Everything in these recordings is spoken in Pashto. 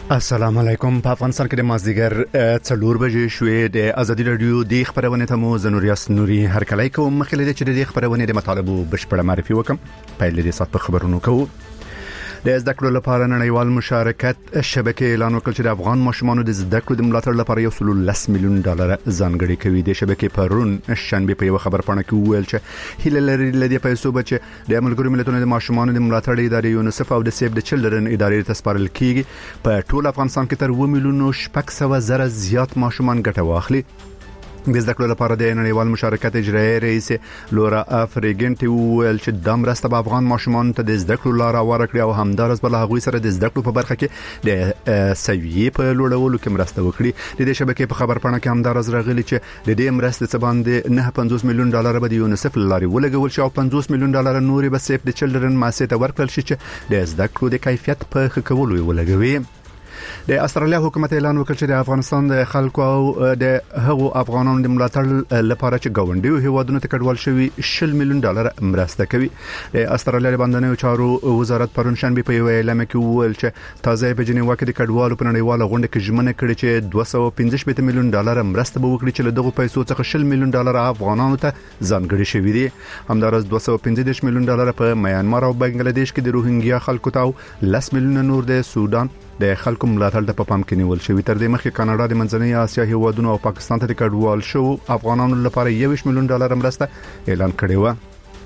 السلام علیکم. په افغانستان کې د مازدیګر 4 بجې شوې د ازادي رادیو د خبرونه ته مو زنوریاس نوري هر کله کوم مخکې د چې د خبرونه د مطالبه بشپړه معرفي وکم. په دې سات په خبرونو کوو د زده کړو لپاره نړیوال مشارکت شبکې اعلان وکړ چې د افغان ماشومانو د زده کړو د ملاتړ لپاره $110 میلیون ځانګړي کوي. د شبکې پرون شنبه په یو خبر پاڼه کې ویل چې هیله لري لدی پیسو بچ د ملګرو ملتونو د ماشومانو د ملاتړ ادارې یونیسف او د سیف د چلډرن ادارې ته سپارل کیږي. په ټول افغانستان کې تر 2,600,000 زیات ماشومان ګټه واخلي. د زده کړو لپاره د نړیوال مشارکت اجرایي رئیس لورا افریګنټي ویل چې د مرسته به افغان ماشومان ته د زده کړو لار ورکړي او همدارس بل هغوی سره د زده کړو په برخه کې د سویې په لوړولو کې مرسته وکړي. د دې شبکې په خبر پاڼه کې همدارس راغلي چې د دې مرستې څخه باندې $950 میلیون به د یونیسف لاري ولګول شي او $50 میلیون نورې به سیف د چلډرن مؤسسې ته ورکړل شي چې د زده کړو د کیفیت په ښه کولو ولګوي. د استرالیا حکومت اعلان وکړ چې د افغانستان د خلکو او د هغو افغانانو د ملاتړ لپاره چې ګاونډیو هیوادونو ته کډوال شوي $100 میلیون مرسته کوي. د استرالیا د باندنیو چارو وزارت پرون شنبه په یو اعلان کې ویل چې تازه په جنیوا کې د کډوالو په نړیواله غونډه کې ژمنه کړې چې $215 میلیون مرسته به وکړي چې له دغه پیسو څخه $100 میلیون افغانانو ته ځانګړي شوي دي. همدارس $215 میلیون په میانمار او بنگلاديش کې د روهینګیا خلکو ته $10 میلیون نور د سودان د خلکو ملاتړ د پام کې نیول شوی. تر دې مخکې کاناډا د منځنۍ اسیا هیوادونو او پاکستان ته د کډوال شو افغانانو لپاره $20 میلیون مرسته اعلان کړی و.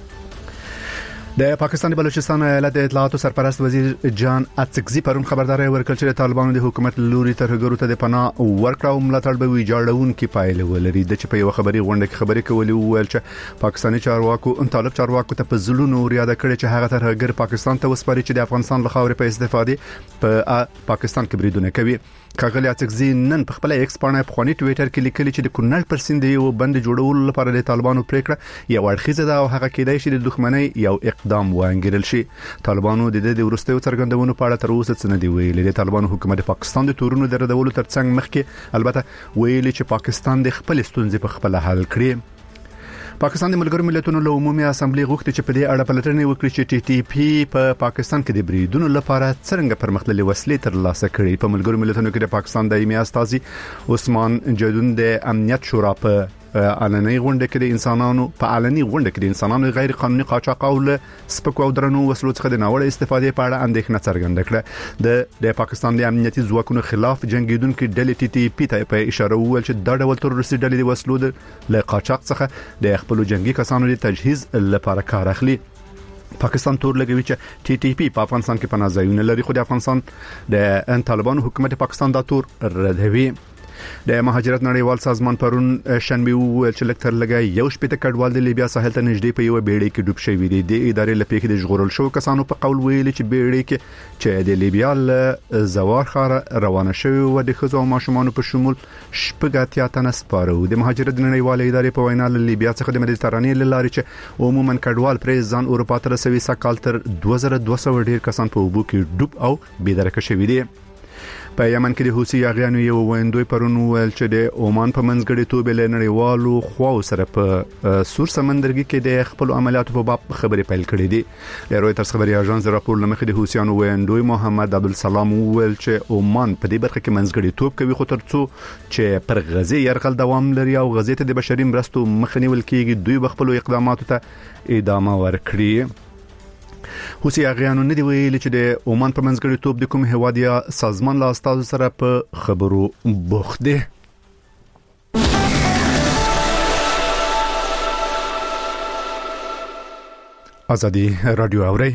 د پاکستان بلوچستان ایالت د اطلاعاتو سرپرست وزیر جان اتسکزي پرون خبرداري ورکړه چې طالبانو د حکومت لوري ترهګرو ته د پناه ورکړه او ملاتړ به ویجاړون کې پایله ولري. د چې په یو خبري غونډه کې خبري کولې ویل چې پاکستاني چارواکو طالب چارواکو ته په ځلونو ریاده کړې چې هغه ترهګر پاکستان ته وسپاري چې د افغانستان له خاورې په استفادې په پاکستان کې بریدونه کوي. کاغلی اتسکزي نن په خپل ایکس باندې په خونی ټوئیټر کې لیکلي چې د کونړ پر سیند یو بند جوړولو لپاره د طالبانو پریکړه یو اړخیزه ده او هغه کېدای شي د دښمنۍ یو اقدام وانګیرل شي. طالبانو د دې ورستیو څرګندونو په اړه تر اوسه څه نه دی ویلي. د طالبانو حکومت پاکستان د تورونو د ردولو ترڅنګ مخکې البته ویلي چې پاکستان د خپل ستونزې په خپل حل کړي. پاکستان د ملګرو ملتونو له عمومي اسامبلې غوښتي چې په دې اړه پلټنه وکړي چې ټي ټي پی په پاکستان کې د بریدونو لپاره څنګه پرمختللي وسلې ترلاسه کړي. په ملګرو ملتونو کې د پاکستان دایمي استازي عثمان جدون د امنیت شورا په علني غونډه کې د انسانانو غیر قانوني قاچاق او سپکو او درنو وسلو څخه د ناوړه استفادې په اړه اندېښنه څرګنده کړه. د پاکستان د امنیتي ځواکونو خلاف جنگیدونکو ډلې ټي ټي پی ته په اشاره وویل چې دا ډول تروریستي ډلې د وسلو د قاچاق څخه د خپل جنگي کسانو د تجهیز لپاره کار اخلي. پاکستان تور لګوي چې ټي ټي پی په افغانستان کې پناه ځایونه لري خو د افغانستان د طالبانو حکومت پاکستان دا تور ردوي. د مهاجرت نړیوال سازمان پرون شنبه ویل چې لکتر لګای یو شپته کډوال د لیبیا ساحل ته نږدې په یو بیړۍ کې ډوب شوی دی. د ادارې لپاره د ژغورل شو کسانو په قول ویل چې بیړۍ کې چې د لیبیا له زوار خاره روانه شوی و د خزو او ماشومان په شمول شپږ تنه سپارو. د مهاجرت نړیوال ادارې په وینا له لیبیا څخه د مدیترانې لارې چې عموما کډوال پرې ځان اروپا ته رسوي سکهال تر 2200 ډیر کسان په اوبو کې ډوب او بېدرکه شوی دي. په یمن کې د حوثي یاغیانو یو ویندوی پرون ویل چې د عمان په منځګړي توبې له نړیوالو خواو سره په سور سمندرګي کې د خپل عملیاتو په باب خبري پیل کړې دي. د رويټرز خبري اژانس راپور لمخې د حوثیانو ویندوی محمد عبدالسلام ویل چې عمان په دې برخه کې منځګړي توب کوي خو ترڅو چې پر غزه يرغل دوام لري او غزه ته د بشري مرستو مخنیول کېږي دوی بخپل اقداماتو ته ادامه ورکړي. حوثي یاغیانو نه دی ویلي چې د عمان په منځګړي توب د کوم هیواد یا سازمان له استازو سره په خبرو بوخت دي. ازادي رادیو اوري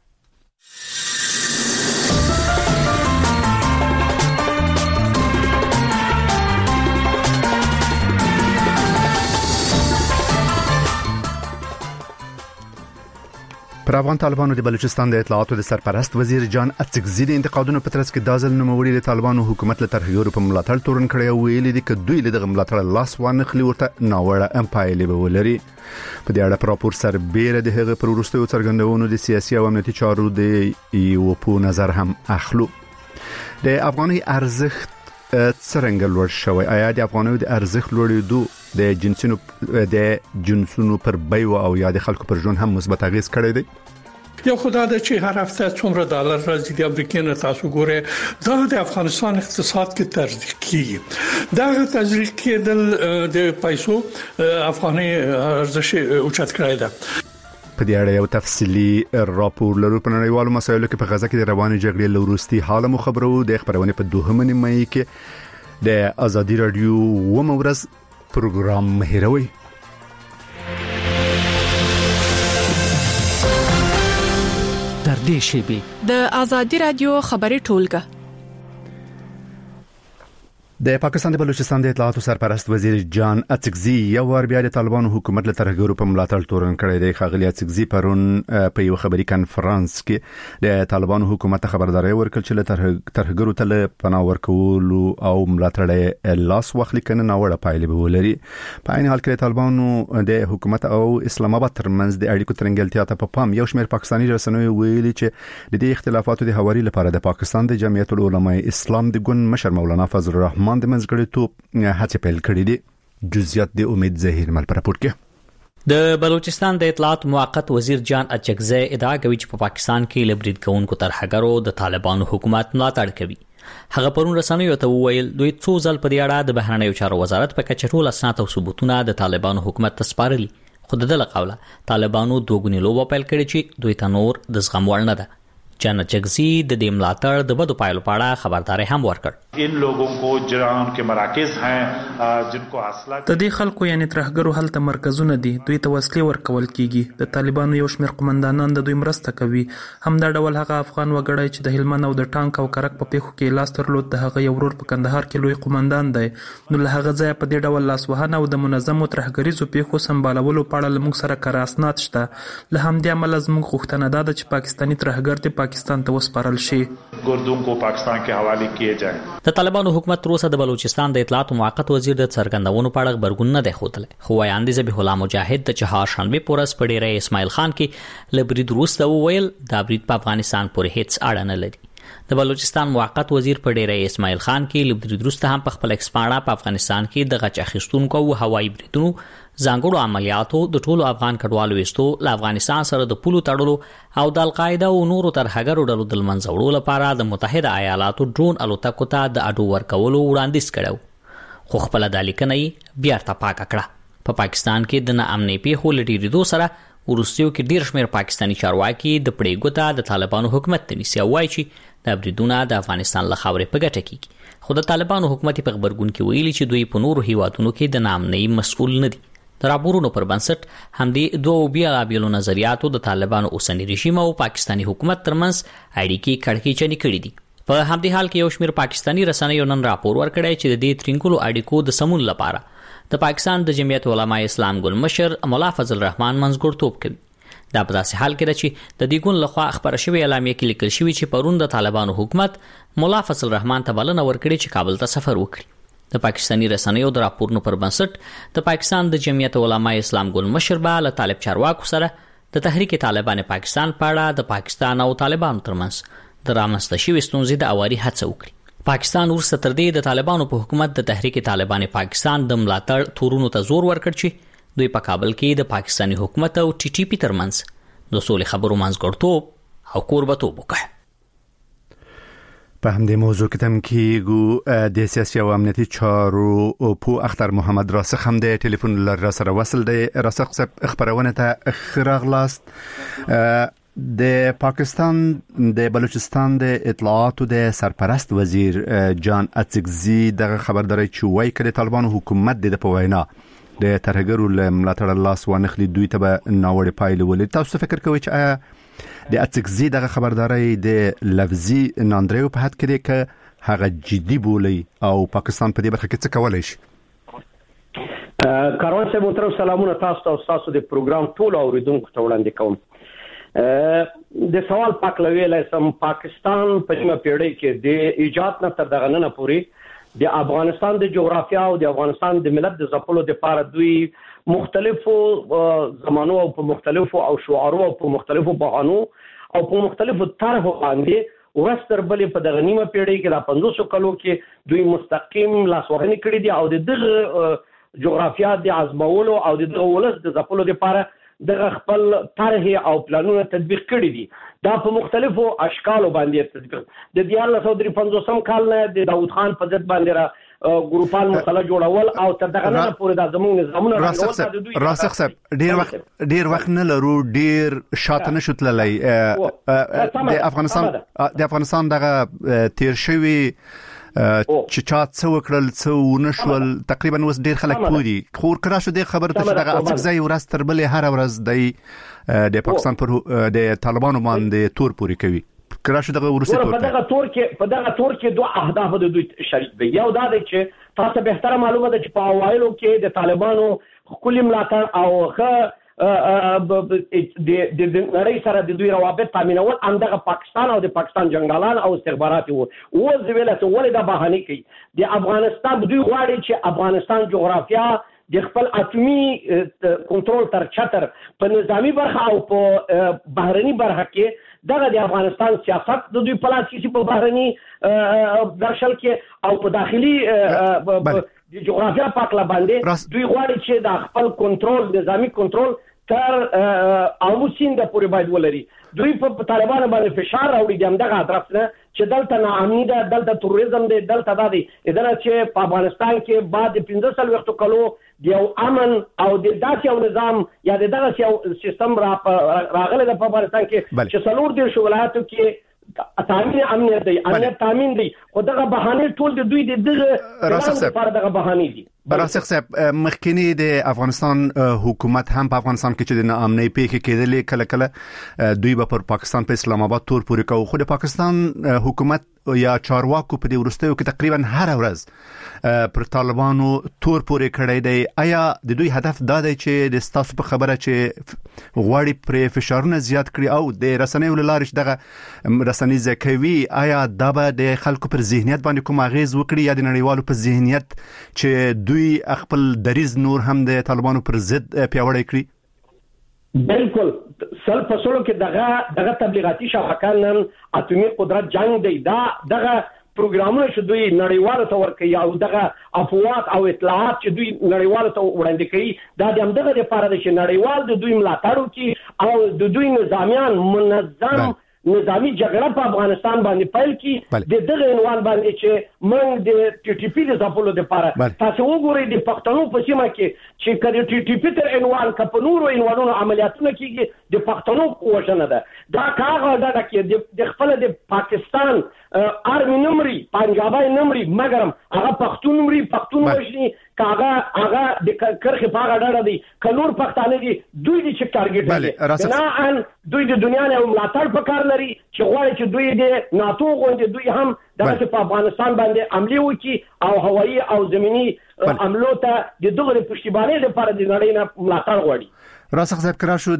پر افغان طالبانو د بلوچستان د اطلاعاتو د سرپرست وزیر جان اتسکزي د انتقادونو په ترڅ کې دازل نوموړي د طالبانو حکومت له ترهګرو په ملاتړ تورن کړی او ویلي دي چې دوی له دغه ملاتړ لاس وانخلي ورته ناوړه امپایلې به ولري. په دې اړه راپور سربېره د هغه پر وروستیو څرګندونو د سیاسي او امنیتي چارو د یو په نظر هم اخلو. د افغاني ارزښت څرنګه لوړ شوی؟ آیا د افغانانو د ارزښت لوړېدو د جنسونو پر بیو او یا د خلکو پر ژوند هم مثبت اغیز کړی دی؟ یو خدای د چې هر هفته څومره ډالر راځي د امریکا نه تاسو ګوره دا د افغانستان اقتصاد کې تزریق کیږي دا تزریق کېدل د پیسو افغاني ارزش اوچت کړی دی. په دې اړه یو تفصیلی راپور لرو په نړیوالو مسایلو کې په غزه کې د رواني جګړې لوروستي حال مو خبرو د خبرونه په 2 مې کې د ازادي رادیو ومورز پروګرام هیروي. در دې شیبي د ازادي رادیو خبري ټولګه. د پاکستان د بلوچستان د اطلاعاتو سرپرست وزیر جان اڅکزي یو ور بیا د طالبانو حکومت له ترهګرو په ملاتړ تورن کړی دی. خاغلی اڅکزي پرون په یو خبري کانفرنس کې د طالبانو حکومت خبرداري ورکړه چې له ترهګرو ته پناه ورکول او ملاتړ لاس واخلي کنه ناوړه پایلې به ولري. په عین حال کې طالبانو د حکومت او اسلام آباد ترمنځ د اړیکو ترنګلتیا ته په پام یو شمېر پاکستاني رسنیو ویلي چې د دې اختلافاتو د هواري لپاره د پاکستان د جمعیت العلماء اسلام د ګوند مشر مولانا فضل الرحمن د منځګړیتوب هڅه پیل کړې دي. جزئیات د امید زهیر مل پر راپور کې د بلوچستان د اطلاعات موقت وزیر جان اچکزی ادعا کوي چې په پاکستان کې لبرید کوونکو ترهګرو د طالبانو حکومت ملاتړ کوي. هغه پرون رسنیو ته وویل دوی څو ځل په دې اړه د بهرنیو چارو وزارت په کچه ټول اسناد او ثبوتونه د طالبانو حکومت ته سپارلي، خو د دغه قوله طالبانو دوګونی لوبه پیل کړې چې دوی ته نور د زغم وړ نه ده. جان اچکزی د دې ملاتړ د بدو پایلو په اړه خبرداري هم ورکړ. ان लोगों को جرائم के مراکز हैं जिनको حاصله د دې خلکو یعنی ترهګرو هلته مرکزونه دي، دوی ته وسلې ورکول کیږي. د طالبانو یو شمېر قومندانان د دوی مرسته کوي. هم دا ډول هغه افغان وګړی چې د هلمند او د ټانک او کرک په پیښو کې لاس درلود د هغه یو ورور په کندهار کې لوی قومندان دی. نو له هغه ځای په دې ډول لاسوهنه او د منظمو ترهګریزو پیښو سمبالولو په اړه لمږ سره کار اسناد شته. له همدې امله زموږ غوښتنه ده چې پاکستاني ترهګر د پاکستان ته وسپارل شي، ګردون کو پاکستان کې حواله کیے جائے. د طالبانو حکومت تر اوسه د بلوچستان د اطلاعات موقت وزیر د څرګندونو په اړه خبرګون نه دی ښودلی، خو وایاندې ذبیح الله مجاهد د چهارشنبه پورس په ډیری اسماعیل خان کې لبرید وروسته وویل دا برید په افغانستان پورې هیڅ اړه نه لري. د بلوچستان موقت وزیر په ډیری اسماعیل خان کې لبرید وروسته هم په خپل ایکسپاڼه په افغانستان کې د غچ اخیستونکو او هوایي بریدونو ځانګړو عملیاتو د ټولو افغان کډوالو وستو له افغانستان سره د پولو تړلو او د القاعده او نورو ترهګرو ډلو د منځ وړلو لپاره د متحده ایالاتو ډرون الوتکو ته د اډو ورکولو وړاندیز کړو، خو خپل د لیکنې بیا ارتپاک کړه. په پاکستان کې د ناامنۍ پیښو لټیریدو سره ورستیو کې ډیر شمېر پاکستاني چارواکي د پړې ګوته د طالبانو حکومت ته نیسي او وایي چې د بریدونه د افغانستان له خاورې په ګټه کیږي. خو د طالبانو حکومت په خبرګون کې ویلي چې دوی په نورو هیوادونو کې د ناامنۍ مسؤل نه دي. د راپورونو پر بنسټ همدې دوه بیلابیلو نظریاتو د طالبانو اوسنی رژیم او پاکستاني حکومت ترمنځ اړیکې کړکېچنې کړې دي. په همدې حال کې یو شمېر پاکستاني رسنیو نن راپور ورکړی چې د دې ترینګلو اړیکو د سمون لپاره د پاکستان د جمعیت علماء اسلام ګوند مشر مولا فضل الرحمن منځګړیتوب کوي. دا په داسې حال کې ده چې د دې ګوند لخوا خبره شوې اعلامیه کې لیکل شوی چې پرون د طالبانو حکومت مولا فضل الرحمن ته بلنه ورکړي چې کابل ته سفر وکړي. د پاکستاني رسنیو د راپورونو پر بنسټ د پاکستان د جمعیت علماء اسلام ګوند مشر به له طالب چارواکو سره د تحریک طالبان پاکستان په اړه د پاکستان او طالبانو ترمنځ د رامنځته شوې ستونزې د اواري هڅه وکړي. پاکستان ورسره تر دې د طالبانو په حکومت د تحریک طالبان پاکستان د ملاتړ تورونو ته زور ورکړ چې دوی په کابل کې د پاکستاني حکومت او ټي ټي پی ترمنځ د سولې خبرو منځګړیتوب او کوربتوب وکړي. په همدې موضوع کې تم کېږو د سیاسي او امنیتي چارو په اختر محمد راسخ هم د ټلیفون لر سره وصل دی. راسخ صاحب خبرونه ته خراغلاست. د پاکستان د بلوچستان د اطلاعاتو د سرپرست وزیر جان اڅکزي دغه خبرداري چې وایي چې طالبانو حکومت د په وینا د ترهګرو له ملاتړ لاس وانخلي دوی ته ناوړه پایلې ولې. تاسو فکر کوئ چې د اڅکزي دغه خبرداري د لفظي ناندریو په حد کې کې هغه جدي بولی او پاکستان په دې برخه کې څه کولای شي؟ کاروان صاحب محترم سلامونه تاسو ته او تاسو د پروګرام ټول اوریدونکو ته وړاندې کوم. د سوال پاک لویلای سم پاکستان په نیمه پیړۍ کې د ایجاد نه تر دغه نه پوري د افغانستان د جغرافیا او د افغانستان د ملت د ځپلو لپاره دوی مختلفو زمانو او په مختلفو او شعارو او په مختلفو بهانو او په مختلفو طرحو باندې ورستر بلې په دغه نیمه پیړۍ کې د 500 کلو کې دوی مستقیم لاسوهنې کړې دي او د دغه جغرافیا د ازمولو او د دغه ولس د ځپلو لپاره د خپل طرح او پلانونه تطبیق کړي دي. دا په مختلفو اشکالو باندې تطبیق د 1953 کال نه د داوود خان په ضد باندې را ګروپان مسله جوړول او تر دغه نه پورې د زموږ نظامونه راسخ صاحب ډیر وخت نه لرو ډیر شاته نشو تللی د افغانستان دغه تیر شوی چې چا څو وکړل څو ونشول تقریبا اوس ډیر خلک پوری خور کرا شو د خبره ته دغه افغانستان ورځ تر بلې هر ورځ د پاکستان پر د طالبانو باندې تور پوری کوي کرا شو دغه ورسته تور په دغه تور کې دوه اهداف د دوی شریک دي. یو دا دی چې تاسو به تر معلومه ده چې په اوایلو کې د طالبانو خپل ملاتړ او د نړۍ سره د دوی روابط تامینول همدغه پاکستان او د پاکستان جنگالان او استخبارات وو ځویل ته ولې د بهانه کوي د افغانستان دوی غواړي چې افغانستان جغرافیا د خپل اتمی کنټرول تر چتر په نظامی برخه او په بهرني برخه کې دغه د افغانستان سیاست د دوی په لاس کې په بهرني درشل کې او په داخلي د جغرافیا پاکله باندې دوی غواړي چې د خپل کنټرول نظامی کنټرول تر اوموسین د پورې باید ولري. دوی په طالبانو باندې فشار راوړي د همدغه اطراف نه چې دلته ناامني ده دلته تروریزم دی دلته دا دی اداره چې په افغانستان کې بعد 15 وختو کلو د یو امن او د داسې یو نظام یا د دغه یو سیستم راغلی د په افغانستان کې چې څلور د ولایتو کې تامین امنیت دی امنیت تامین دی خو دغه بهانه ټول د دوی دغه لپاره دغه بهانه دي. راسخ صاحب مخکینی د افغانستان حکومت هم په افغانستان کې چې د ناامنۍ پیښې کېدلې کله کله دوی به پر پاکستان په اسلام آباد تور پورې کوي خو د پاکستان حکومت یا چارواکو په دې ورستیو کې تقریبا هر ورځ پر طالبانو تور پورې کړی دی. آیا د دوی هدف دا دی چې د تاسو په خبره چې غواړي پر فشارونه زیات کړي او د رسنیو لارې دغه رسنۍ زکوي آیا دا به د خلکو پر ذهنیت باندې کوم اغیز وکړي یا د نړیوالو په ذهنیت چې دوی خپل دریز نور هم د طالبانو پر ضد پیاوړی کړي؟ بالکل سل فصلو کې دغه تبلیغاتي شبکه نن اتمی قدرت جنگ دی دغه پروګرامونه چې دوی نړیوالو ته ورکوي او دغه افواط او اطلاعات چې دوی نړیوالو ته وړاندې کوي دا د همدغه لپاره دی چې نړیوال د دوی ملاتړ وکړي او د دوی نظامیان منظم نظامی جګړه په افغانستان باندې پیل کی د دغه عنوان باندې چې موږ د ټي ټي پی د ځپلو لپاره تاسو وګورئ د پښتنو په سیمه کې چې کله ټي ټي پی تر عنوان کپ نورو عنوانونو عملیاتونه کیږي د پښتنو وژنه ده دا کاغه دا کې د خپل د پاکستان ارمي نمرې پنجابي نمرې مګرم هغه پښتون نمرې پښتون وژني هغه د کرخه پاغه ډړه دي کلور پښتانه دي دوی د چې ټارګټ دي نه ان دوی د دنیا نه ملاتړ پکار لري چې غواړي چې دوی د ناتو غونډې دوی هم دغه په افغانستان باندې عملی وکړي او هوایي او زمینی عملو ته د دغه پښتیبانۍ لپاره د نړۍ نه ملاتړ غواړي. راسخ صاحب کرا شو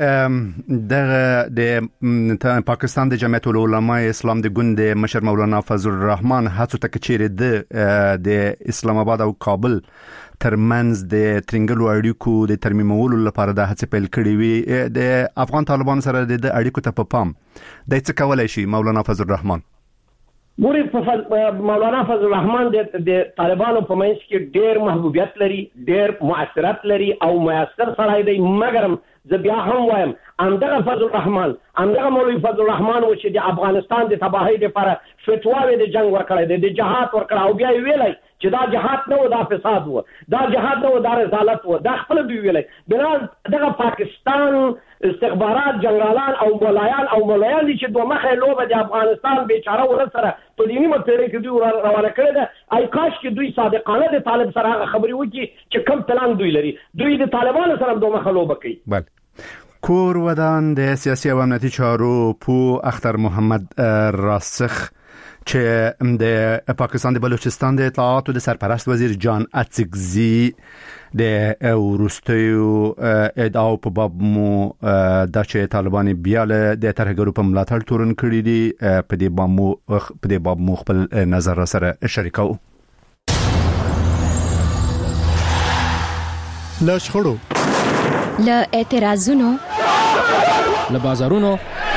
د پاکستان د جمعیت العلماء اسلام د ګوند مشر مولانا فضل الرحمن هڅو ته چیرې د اسلام آباد او کابل ترمنځ د ترنګلو اړیکو د ترمیمولو لپاره د هڅې پیل کړې وي د افغان طالبانو سره د اړیکو ته په پام د څه کولای شي مولانا فضل الرحمن؟ ګوري مولانا فضل الرحمن د طالبانو په منځ کې ډېر محبوبیت لري ډېر مؤثرات لري او مؤثر سړی دی مګر زه بیا هم وایم همدغه فضل الرحمن همدغه مولوي فضل الرحمن و چې د افغانستان د تباهۍ لپاره فتواوې د جنگ ورکړی دی د جهاد ورکړی او بیا یې ویلی چې دا جهاد نه و دا فساد و دا جهاد نه و دا رسالت و دا خپل دوی ویلی بنا دغه پاکستان استخبارات جنرالان او مولایان دي چې دوه مخه لوبه د افغانستان بیچاره ور سره په دې نیمه پیړۍ کې دوی روانه کړې ده ay کاش کې دوی صادقانه د طالب سره خبرې وکړي چې کوم پلان دوی لري دوی د طالبانو سره دوه مخه لوبه کوي. بله کور ودان د سیاسي او امنیتي چارو پو اختر محمد راسخ چې د پاکستان د بلوچستان د اطلاعات او د سرپرست وزیر جان اتسکزي د وروستیو ادعاو په باب مو د چې طالبان بیا له د ترهګرو په ملاتړ تورن کړی دي په دې باب مو خپل نظر سره شریکو. لا شخړو لا اعتراضونو لا بازارونو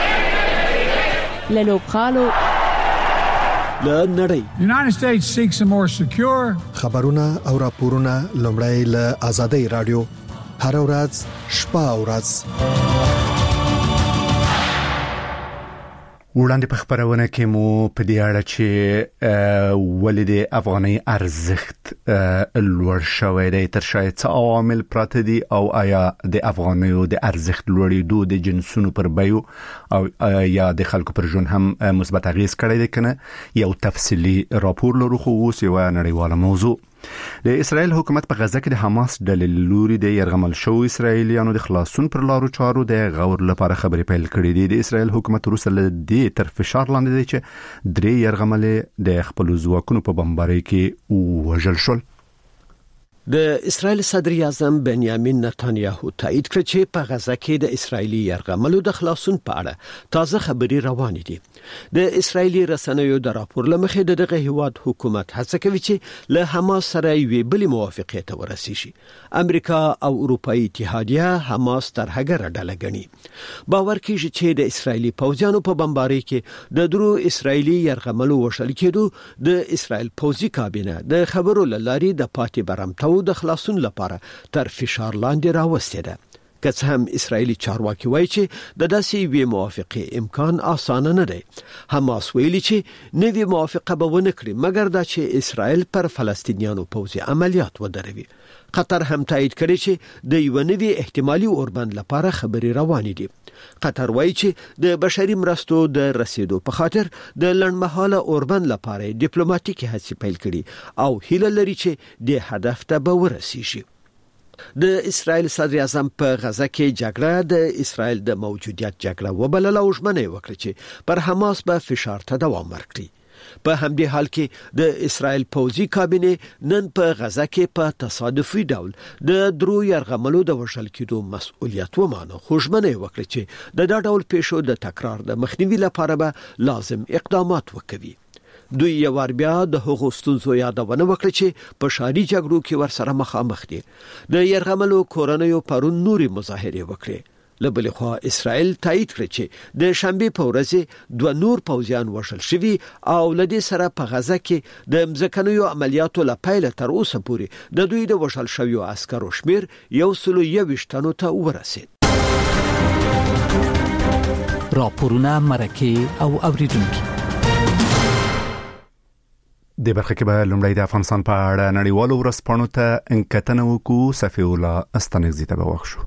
لا لوبخالو له نړۍ. United States seeks a more secure خبرونه او راپورونه لومړی له آزادۍ رادیو هر ورځ شپه او ورځ. وړاندې په خبرونه کې مو په دې اړه چې ولې د افغاني ارزښت لوړ شوی دی تر شاید څه عوامل پراته دي او آیا د افغانیو د ارزښت لوړېدو د جنسونو پر بیو او یا د خلکو پر ژوند هم مثبت اغیز کړی دی کنه. یو تفصیلی راپور لرو خو اوس یو نړیواله موضوع. د اسرائیل حکومت په غزه کې د حماس ډلې لوري د يرغمل شو اسرائیلیانو د خلاصون پر لارو چارو د غور لپاره خبرې پیل کړې دي. د اسرائیل حکومت روسله د تر فشار لاندې دی چې درې يرغمل د خپل ځواکونو په بمبارۍ کې وژل شول. د اسرائیل صدر اعظم بنیامین نتانیاهو تایید کړ چې په غزه کې د اسرایلی یرغملو د خلاصون په اړه تازه خبري روان دي. د اسرایلی رسنیو د راپور لمخې دغه هیواد حکومت هڅه کوي چې له حماس سره یو بل موافقه ته ورسیږي. امریکا او اروپאי اتحادیه حماس تر هغه ډله غني. باور کیږي چې د اسرایلی پوځیانو په بمبارۍ کې د درو اسرایلی یرغملو وشل کېدو د اسرائیل پوځي کابینه د خبرو لاري د پاتې برمتو د خلاصون لپاره تر فشار لاندې راوستي ده. که څه هم اسرایلی چارواکي وایي چې د داسې وی موافقه امکان اسانه نه دی. حماس ویلي چې نوې موافقه به ونه کړي مګر دا چې اسرائیل پر فلسطینیانو پوځي عملیات ودروي. قطر هم تایید کړی چې د یو نوې احتمالي اوربند لپاره خبري روان دي. قطر وایي چې د بشري مرستو د رسیدو په خاطر د لړمحاله اوربند لپاره ډیپلوماټیکي هڅې پیل کړي او هیله لري چې د هدف ته به ورسیږي. د اسرائیل صدر اعظم په غزه کې جګړه د اسرائیل د موجودیت جګړه وبلله او ژمنه وکړه چې پر حماس به فشار ته دوام ورکړي. په همدې حال کې د اسرائیل پوځي کابینه نن په غزه کې په تصادفي ډول د درو یرغملو د وشل کېدو مسؤلیت ومانه خو ژمنه وکړه چې د دا ډول پیښو د تکرار د مخنیوي لپاره به لازم اقدامات وکړي. دوی یو بیا د هغو ستونزو یادونه وکړه چې په شاري جګړو کې ورسره مخامخ دي. د یرغملو کورنیو پرون نوري مظاهره وکړي. لبل خو اسرائیل تایید کړ چې د شنبه په ورځ دوه نور پوځیان وشل شوي او لدې سره په غزه کې د مځکنیو عملیاتو لپاره تر اوسه پورې د دوی د وشل شویو عسکرو شمیر 121 ته ورسید. راپورونه مرکه او اوریدونکو د برخه کې به لومړی د افغانستان په اړه نړیوالو ورځپاڼو ته انکتنه وکړو. صفی الله استنګزی ته وښو.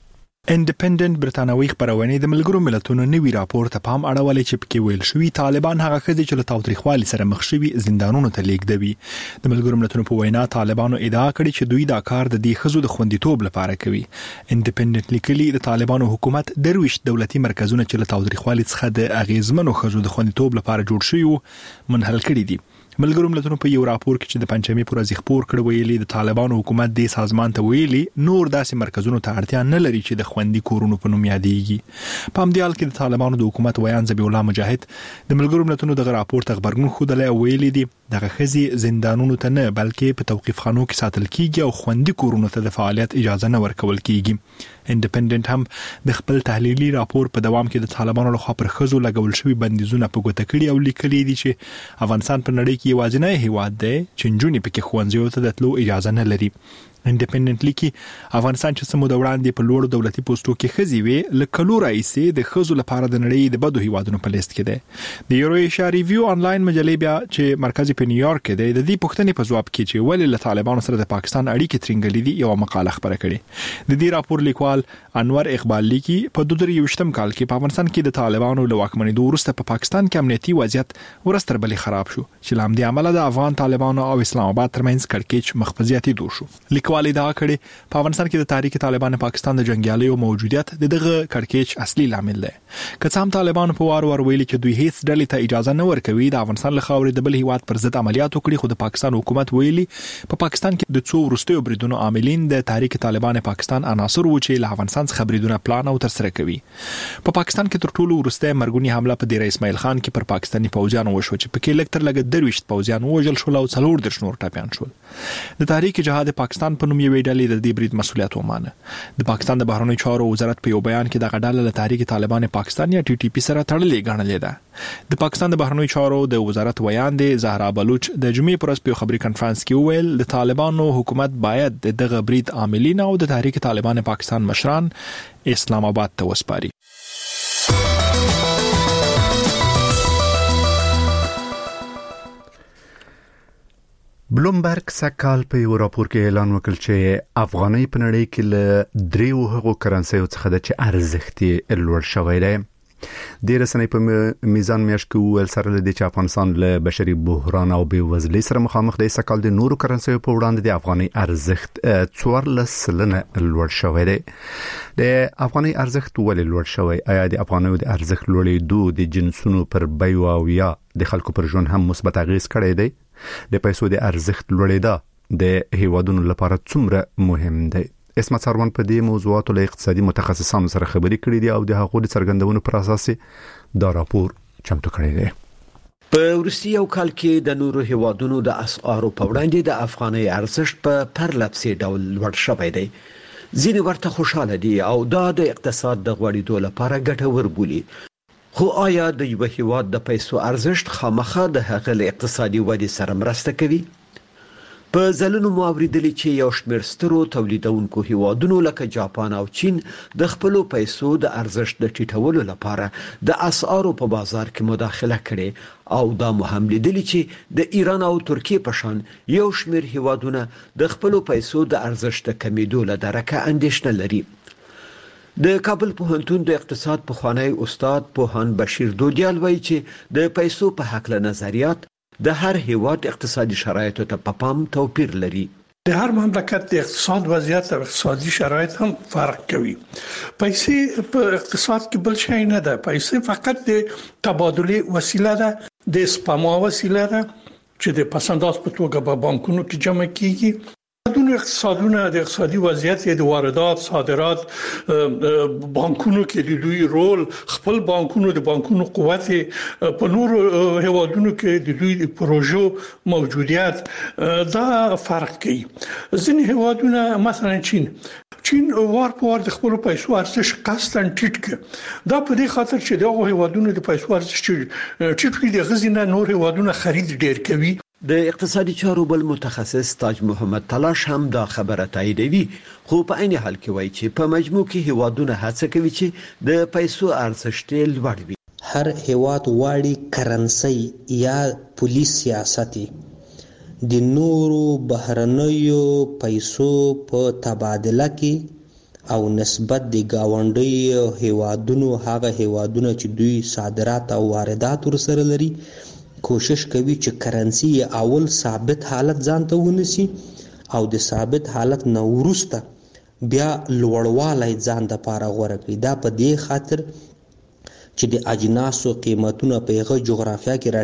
انډیپندنت برتانوي خبرونه د ملګرو ملتونو نوي راپور ته پام اړولې چې پکې ویل شوی طالبان هغه خزي چې له تاوتریخوالي سره مخ شوي زندانونو ته لیږدوي. د ملګرو ملتونو په وینا طالبانو ادعا کړې چې دوی دا کار د دې خزو د خوندیتوب لپاره کوي. انډیپندنت لیکلي د طالبانو حکومت درويش دولتي مرکزونه چې له تاوتریخوالي څخه د اغیزمنو خزو د خوندیتوب لپاره جوړ شوي منحل کړي دي. ملګرو ملتونو په یو راپور کې چې د پنځمې پر ورځ خبر کړ ویلي د طالبانو حکومت د سازمان ته ویلي نور داسې مرکزونو ته اړتیا نه لري چې د خوندي کورونو په نوم یادېږي. په همدې حال کې د طالبانو د حکومت ویان ذبیح الله مجاهد د ملګرو ملتونو د راپور ته خبرګون خوده ویلي دي دغه خزي زندانونو ته نه بلکې په توقيف خانو کې ساتل کیږي او خوندي کورونو ته د فعالیت اجازه نه ورکول کیږي. انډیپندنت هم د خپل تحلیلي راپور په دوام کې د طالبانو لخوا پر خزو لګول شوی بندیزونه په ګوته کړي او لیکلي دي چې افغانستان په نړۍ کې یوازینی هیواد دی چې نجونې پکې ښوونځیو ته د تلو اجازه نه لري. انډیپندنت لیکي افغانستان چې سمو د وړاندې په لوړ دولتي پوسټو کې خزي وي لکلو رئیسي د خزو لپاره د نړۍ د بدو هیوادونو په لیست کې ده. د یورو ایشیا ریویو آنلاین مجلې بیا چې مرکزي په نیویارک کې ده د دې پوښتنې په جواب کې چې ولې له طالبانو سره د پاکستان اړیکې ترنګلې دي یو مقاله خبره کړې. د دې راپور لیکوال انور اقبال لیکي په 2023م کال کې په افغانستان کې د طالبانو له واکمنۍ وروسته په پاکستان کې امنیتي وضعیت ورستر بلې خراب شو چې لامل دی عمله د افغان طالبانو او اسلام آباد ترمنځ کړکېچ مخفزياتي دور شو. لیکوال دا کړي په افغانستان کې د تحریک طالبان پاکستان د جنگیالیو موجودیت دغه کړکېچ اصلي لامل دی. که څه هم طالبان په وار ویلي چې دوی هیڅ ډلې ته اجازه نه ورکوي د افغانستان له خاورې د بل هیواد پر ضد عملیات وکړي خو د پاکستان حکومت ویلي په پاکستان کې د څو وروستیو بریدونو عاملین د تحریک طالبان پاکستان عناصر و چې له افغانستان څخه بریدونه پلان او ترسره کوي. په پاکستان کې تر ټولو وروستۍ مرګونی حمله په ډیر اسماعیل خان کې پر پاکستاني پوځیانو وشو چې په کې لکټر لګ درويشت پوځیان وژل شول او 4 نور ټاپیان شول. د تحریک جهاد پاکستان په نوم یوې ډلې د دې برید مسولیت ومانه. د پاکستان د بهرنیو چارو وزارت په یو بیان کې د غډاله له تحریک طالبان پاکستان یا TTP سره تړلې ګڼلې ده. د پاکستان د بهرنیو چارو د وزارت ویاند زهرا بلوچ د جمعې پر ورځ په خبري کانفرنس کې وویل د طالبانو حکومت باید دغه برید عاملین او د تحریک طالبان پاکستان مشران اسلام آباد ته وسپاري. بلومبرګ سکهال په یو راپور کې اعلان وکړ چې افغانۍ په نړۍ کې له دریو هغو کرنسیو څخه د ارزښت یې لوړ شوی دی. د رسنۍ په میزان میاشت کې ویل سره لدی چې افغانستان له بشري بحران او بېوزلۍ سره مخامخ دی. سکهال د نورو کرنسیو په وړاندې د افغانۍ ارزښت 14% لوړ شوی دی. د افغانۍ ارزښت ولې لوړ شوی؟ آیا د افغانۍ د ارزښت لوړېدو د جنسونو پر بیو او یا د خلکو پر ژوند هم مثبت اغیز کړی دی؟ د پیسو د ارزښت لوړېدا د هیوادونو لپاره څومره مهم دی؟ اسمت سروان په دې موضوعاتو له اقتصادي متخصصانو سره خبرې کړې دي او د هغو د څرګندونو پر اساس دا راپور چمتو کړی دی. په وروستي یو کال کې د نورو هیوادونو د اسعارو په وړاندې د افغانۍ ارزښت په پرلپسې ډول لوړ شوی دی. ځینې ورته خوشاله دي او دا د اقتصاد د غوړېدو لپاره ګټور بولي. خو آیا د یو هیواد د پیسو ارزښت خامخا د هغه له اقتصادي ودې سره مرسته کوي؟ په ځلونو مو اوریدلی چې یو شمېر سترو تولیدونکو هیوادونو لکه جاپان او چین د خپلو پیسو د ارزښت د ټیټولو لپاره د اسعارو په بازار کې مداخله کړې او دا مو هم لیدلی چې د ایران او ترکیې په شان یو شمېر هیوادونه د خپلو پیسو د ارزښت د کمیدو له درکه اندېښنه لري. د کابل پوهنتون د اقتصاد پوهنۍ استاد پوهان بشیر دودیال وایي چې د پیسو په هکله نظریات د هر هیواد اقتصادي شرایطو ته په پام توپیر لري. د هر مملکت د اقتصاد وضعیت او اقتصادي شرایط هم فرق کوي. پیسې په اقتصاد کې بل شی نه ده. پیسې فقط د تبادله وسیله ده، د سپما وسیله ده چې د پسنداز په توګه په بانکونو کې جمع کیږي. اقتصادونه د اقتصادي وضعیت د واردات صادرات بانکونو کې د دوی رول، خپل بانکونو د بانکونو قوت په نورو هیوادونو کې د دوی پروژو موجودیت دا فرق کوي. ځینې هیوادونه مثلا چین وار په وار د خپل پیسو ارزښت قصداً ټیټ کړ. دا په دې خاطر چې دغه هیوادونو د پیسو ارزښت ټیټ کړي، د غزینه نور هیوادونه خرید ډیر کوي. د اقتصادي چارو بل متخصص تاج محمد تلاش هم دا خبره تاییدوي، خو په عین حال کې وایي چې په مجموع کې هیوادونه هڅه کوي چې د پیسو ارزښت لوړ وي. هر هیواد واړي کرنسي یا پولیس سیاستي د نورو بهرنیو پیسو په تبادله کې او نسبت د گاونډي هیوادونو هغه هیوادونه چې دوی صادرات او واردات ورسره لري کوشش کوي چې کرنسي اول ثابت حالت ځان ته ونیسي او د ثابت حالت نه وروسته بیا لوړوالی ځان د پاره غوره کړي. دا په دې خاطر چې د اجناسو قیمتونه په هغه جغرافیا کې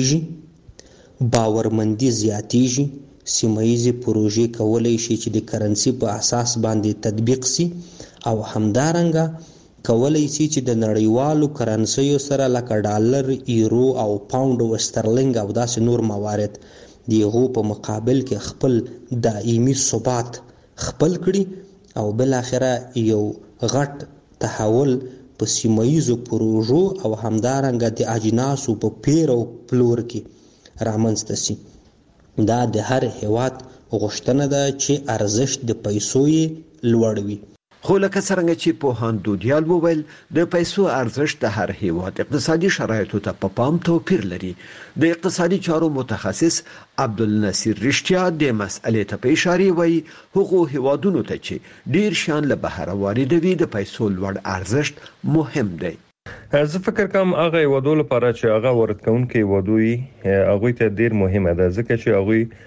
راټیټیږي، باورمندي زیاتیږي، سیمایي پروژې کولای شي چې د کرنسي په اساس باندې تطبیق سي او همدارنګه کولای شي چې د نړیوالو کرنسیو سره لکه ډالر، یورو او پاوند او سترلنګ او داسې نور موارد دیغه په مقابل کې خپل دائمي ثبات خپل کړي او بل اخره یو غټ تحول په سیمایي پروژو او همدارنګه د اجناسو په پیر او پلور کې رامنځته شي. دا د هر هیواد غوښتنه ده چې ارزښت د پیسو یې لوړ وي. خو لکه څنګه چې پوهان دودیال وویل د پیسو ارزښت د هر هیواد اقتصادي شرایطو ته په پام توپیر لري. د اقتصادي چارو متخصص عبدالنصیر رښتیا د مسئلې ته په اشاره وایي هغو هیوادونو ته چې ډیر شان له بهر واردوي د پیسو لوړ ارزښت مهم دی. زه فکر کوم هغه هیوادو لپاره چې هغه وارد کوونکي هیوادوي هغه ته ډیر مهمه ده ځکه چې هغه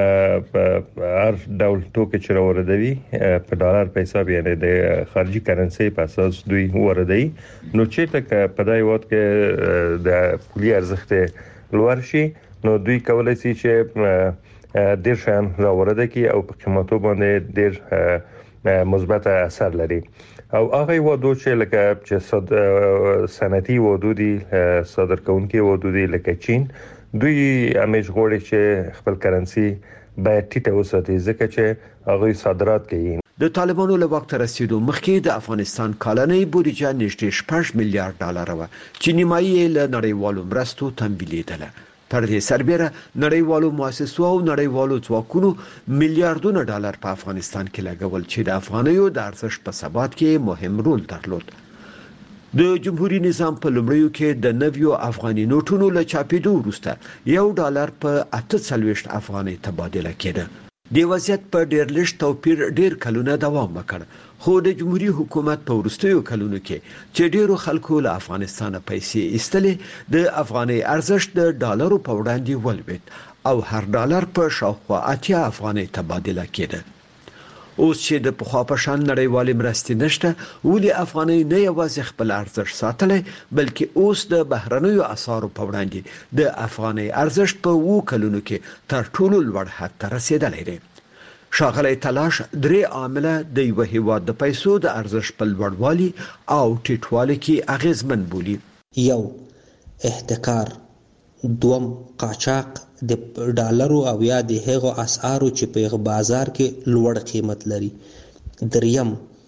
هر ډول توکي چې راوړدوي په ډالر په حساب یعنی د خارجي کرنسي په اساس دوی وردی نو چې په دای وخت کې د پولي ارزښت لوړ شي نو دوی کولای شي چې ډیر شان راوړد کی او په قیمتو باندې ډیر مثبت اثر لري. او هغه ودو چې لکه چې صنعتي ودودي صادر کوونکي ودودي لکه چین دوی همیش غوړي چې خپل کرنسي باید ټیټه وساتي ځکه چې هغه صادرات کوي. د طالبانو له وخت رسیدو مخکې د افغانستان کلنۍ بودیجه نږدې 6 میلیارډ ډالر و چې نیمایي له نړیوالو مرستو تمویلېدله. پر دې سربېره نړیوالو مؤسسو او نړیوالو ځواکونو میلیارډونه ډالر په افغانستان کې لګول چې د افغانیو د ارزښت په ثبات کې مهم رول درلود. د جمهوریت نظام په لومړیو کې د نویو افغاني نوټونو له چاپېدو وروسته $1 په 48 افغانۍ تبادله کېده. د وضعیت په ډېر لږ توپیر ډېر کلونه دوام وکړ، خو د جمهوریت حکومت په وروستیو کلونو کې چې ډېرو خلکو له افغانستان پیسې ایستلې، د افغاني ارزښت د ډالرو په وړاندې ولوېد او هر ډالر په شاوخوا 80 افغانۍ تبادله کېده. اوس چې د پخوا په شان نړیوالې مرستې نشته، ولې افغانۍ نه یوازې خپل ارزښت ساتلی بلکې اوس د بهرنیو اسعارو په وړاندې د افغانۍ ارزښت په 2 کلونو کې تر ټولو لوړ حد ته رسیدلی دی. ښاغلی تلاش 3 عامله د یو هیواد د پیسو د ارزښت په لوړوالي او ټیټوالي کې اغیزمن بولي. یو احتکار، دوم قاچاق د ډالرو او یا د هغو اسعارو چې په بازار کې لوړ قیمت لري، دریم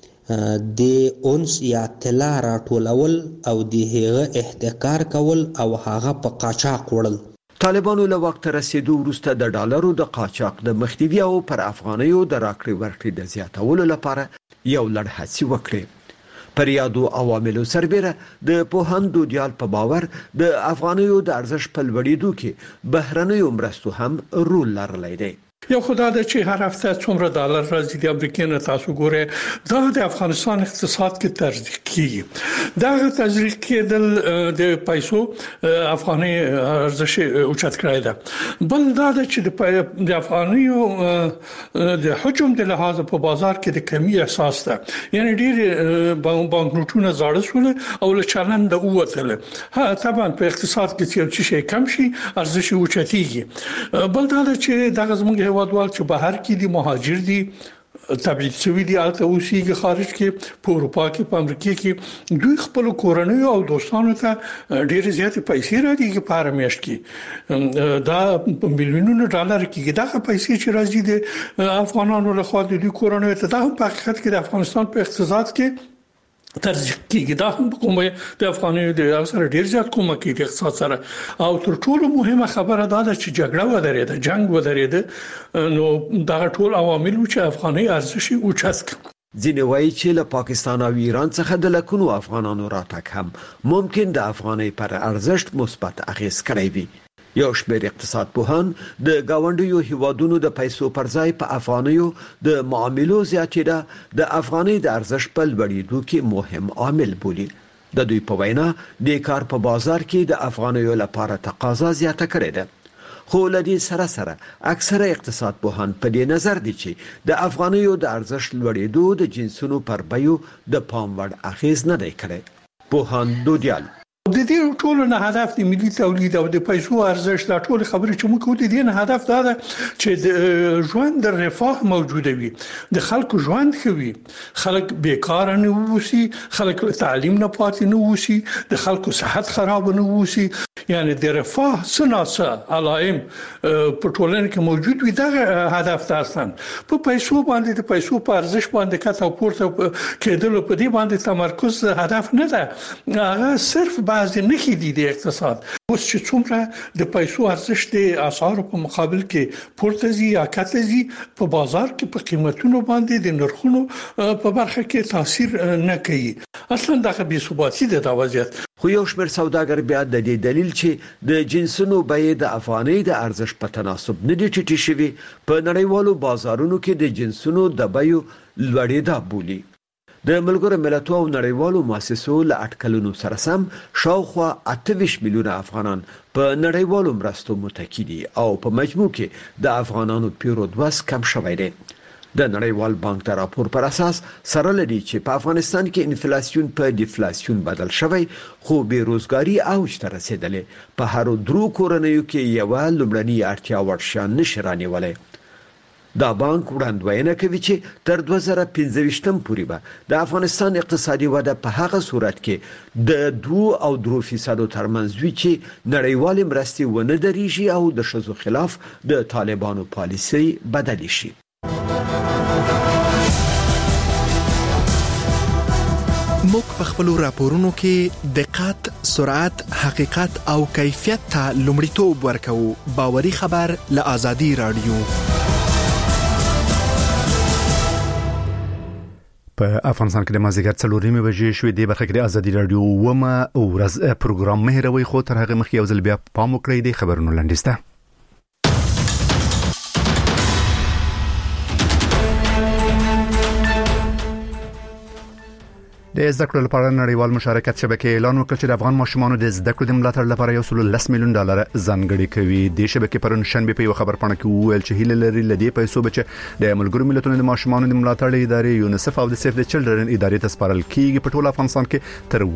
د اونس یا طلا راټولول او د هغه احتکار کول او هغه په قاچاق وړل. طالبانو له وخت رسیدو وروسته د ډالرو د قاچاق د مخنیوي او پر افغانیو د راکړې ورکړې د زیاتولو لپاره یو لړ هڅې وکړې. پر یادو عواملو سربېره د پوهاند دودیال په باور د افغانیو د ارزښت په لوړېدو کې بهرنیو مرستو هم رول لرلی دی. یو خدای د چې هر هفته څومره ډالر راځي د امریکا نه تاسو ګوره دا د افغانستان اقتصاد کې ترجیح کیږي. دا ترجیح کېدل د پیسو افغاني ارزښت اوچت کړی دی. بل دا چې د افغانیو د حجم د لحاظ په بازار کې د کمی احساس ده، یعنی ډېر بانکنوټونه زاړه شول او له چلند د ووتل. طبعا په اقتصاد کې چې شي کم شي ارزښت اوچتيږي. بل دا چې دغه زموږ هیوادوال چې بهر کې دي مهاجر دي تبعید شوي دي، البته اوسېږي خارج کې په اروپا کې په امریکا کې، دوی خپل کورنۍ او دوستانو ته ډېر زیات پیسې راځي په هر میاشت کې، دا په میلیونونو ډالر کې دغه پیسې چې راځي د افغانانو له خوا د دوی کورنۍ ته، دا هم په حقیقت کې د افغانستان په اقتصاد کې ترجیح کیږي. دا هم کومه د افغانیو د اکثر ډیر زیات کومه کې د اقتصاد سره. او تر ټولو مهمه خبره دا ده چې جګړه ودرېده، جنگ ودرېده، نو دا ټول عوامل چې افغاني ارزښت اوچت کړ. ځینې وایي چې له پاکستان او ایران څخه د لکونو افغانانو راتګ هم ممکن د افغاني پر ارزښت مثبت اغیز کړی وي. یو شمېر اقتصاد پوهان د گاونډیو هیوادونو د پیسو پر ځای په افغانیو د معاملو زیاتېدا د افغاني د ارزښت په لوړېدو کې مهم عامل بولي. د دوی په وینا د کار په بازار کې د افغانیو لپاره تقاضا زیاته کړې ده. خو لدی سره سره اکثره اقتصاد پوهان په دې نظر دي چې د افغانیو د ارزښت لوړېدو د جنسونو پر بیو د پام وړ اغیز نه دی کړی. پوهاند دودیال د دې ټولو نه هدف د ملي تولید او د پیسو ارزښت د ټولو خبرې چې موږ کوو د دې نه هدف دا ده چې د ژوند د رفاه موجوده وي، د خلکو ژوند ښه وي، خلک بیکار نه ووسی، خلک تعلیم نه پاتې نه ووسی، د خلکو صحت خراب نه ووسی، یعنی د رفاه سناسه علائم په ټولنه کې موجود وي. دا هدف تاسو په پیسو باندې د پیسو په ارزښت باندې کته پورته کېدل په دې باندې تمرکز هدف نه ده، هغه صرف بعض نه خېدي د اقتصاد. اوس چې څومره د پیسو ارزښت د اسعارو په مقابل کې پورته زی یا کته زی په بازار کې په قیمتونو باندې د نرخونو په برخه کې تاثیر نه کوي. اصلا دغه بې ثباتي د وضعیت. خو یو شمېر سوداګر بیا د دې دلیل چې د جنسونو بیې د افغانۍ د ارزښت په تناسب نه دي ټیټې شوي، په نړیوالو بازارونو کې د جنسونو د بیو لوړېدا بولي. د ملګرو ملتونو او نړیوالو مؤسسو له اټکلونو سره سم شاوخوا 28 میلیونه افغانان په نړیوالو مرستو متکی دي او په مجموع کې د افغانانو پیرود وس کم شوی دی. د نړیوال بانک د راپور پر اساس سره لري چې په افغانستان کې انفلیسیون په ډیفلیسیون بدل شوی، خو بیروزګاری اوج ته رسیدلې. په هر درو کورنیو کې یو لومړنی اړتیا وړ شیان نشي رانیولای. دا بانک وړاندوینه کوي چې تر 2025 پورې به د افغانستان اقتصادي وده په هغه صورت کې د 2 او 3% ترمنځ وي چې نړیوال مرستې ونه درېږي او د ښځو خلاف د طالبانو پالیسي بدل شي. موږ په خپل راپورونو کې دقت، سرعت، حقیقت او کیفیت ته لومړیتوب ورکوو. باوري خبر له آزادي رادیو. په افغانستان کې د مازیګر 4:30 بجې شوې د برخه کې د آزادي رادیو ومه ورځ پروګرام مهروي خو تر هغه مخکې یو ځل بیا پام وکړئ د خبرونو لنډیسته. د زده کړو لپاره نړیوال مشارکت شبکې اعلان وکړ چې د افغان ماشومانو د زده کړو د ملاتړ لپاره $110 میلیون ځانګړي کوي. د شبکې پرون شنبه په خبر پاڼه کې وویل چې هیله لري لدی پیسو بچ د ملګرو ملتونو د ماشومانو د ملاتړ ادارې یونیسف او د سیف د چلډرن ادارې ته سپارل کیږي. په ټول افغانستان کې تر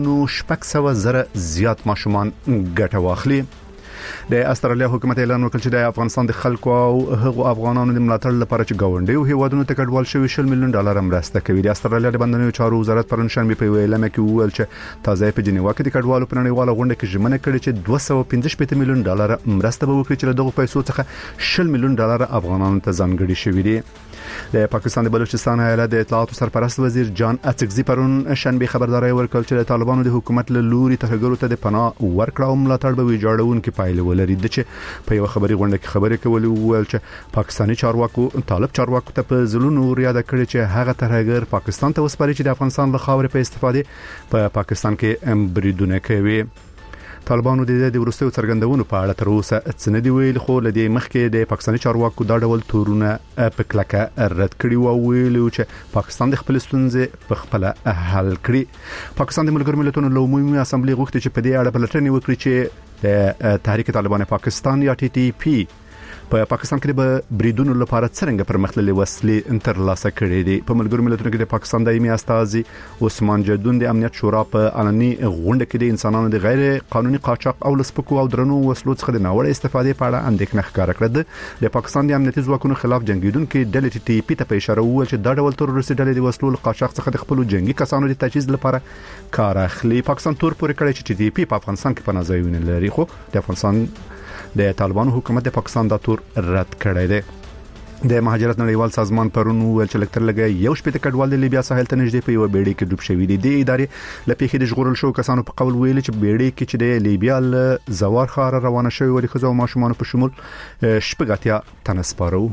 2,600,000 زیات ماشومان ګټه واخلي. د استرالیا حکومت اعلان وکړ چې د افغانستان د خلکو او هغو افغانانو د ملاتړ لپاره چې گاونډي هیوادونو ته کډوال شوی $100 میلیون مرسته کوي. د استرالیا د بندنوي چارو وزارت پرون شنبه په اعلان کې وویل چې تازه په جنیوا کې د کډوالو په نړیواله غونډه کې ژمنه کړې چې $215 میلیون مرسته به وکړي چې له دغو پیسو څخه $100 میلیون افغانانو ته ځانګړي شوي دي. د پاکستان د بلوچستان ایالت د اطلاعات سرپرست وزیر جان اڅکزي پرون شنبه خبرداري ورکړه چې د طالبانو د حکومت له لوري ترهګرو ته د پناه ورکړه او ملاتړ به ویجاړون کې پایله ولري. د چې په یو خبري غونډه کې خبرې کولې وویل چې پاکستاني چارواکو طالب چارواکو ته په ځلونو ریاده کړی چې هغه ترهګر پاکستان ته وسپاري چې د افغانستان له خاورې په استفاده په پاکستان کې بریدونه کوي. طالبانو د ورستیو څرګندونو په اړه تر اوسه څه نه دی ویل، خو لدی مخکې د پاکستاني چارواکو دا ډول تورونه په کلکه رد کړي او ویلو چې پاکستان د خپل ستونزې په خپل حل کړي. پاکستان د ملګرو ملتونو له عمومي اسامبلې غوښتي چې په دې اړه بلټنې وکړي چې د تحریک طالبان پاکستان یا TTP په پاکستان کې به بریدونو لپاره څنګه پرمختللي وسلې ترلاسه کړې دي. په ملګرو ملتونو کې د پاکستان دایمي استازي عثمان جدون د امنیت شورا په علني غونډه کې د انسانانو د غیر قانوني قاچاق او لسپکو او درنو وسلو څخه د ناوړه استفادې په اړه اندېښنه ښکاره کړه. د پاکستان د امنیتي ځواکونو خلاف جنگیدونکو ډلې TTP ته په اشاره وویل چې دا ډول تروریستي ډلې د وسلو قاچاق څخه د خپل جنگي کسانو د تجهیز لپاره کار اخلي. پاکستان تور پورې کړی چې TTP په افغانستان کې پناه ځایونه لري، خو د افغانستان د طالبانو حکومت د پاکستان دا تور رد کړی دی. د مهاجرت نړیوال سازمان پرون ویل چې لکتر لګي یو شپږ کډوال د لیبیا ساحل ته نږدې په یو بیړۍ کې ډوب شوی دي. د ادارې لپاره د ژغورل شو کسانو په قول ویل چې بیړۍ کې چې د لیبیا له زوار ښار روانه شوی و د خزو ماشومان په شمول شپږاتیا تن سپارو.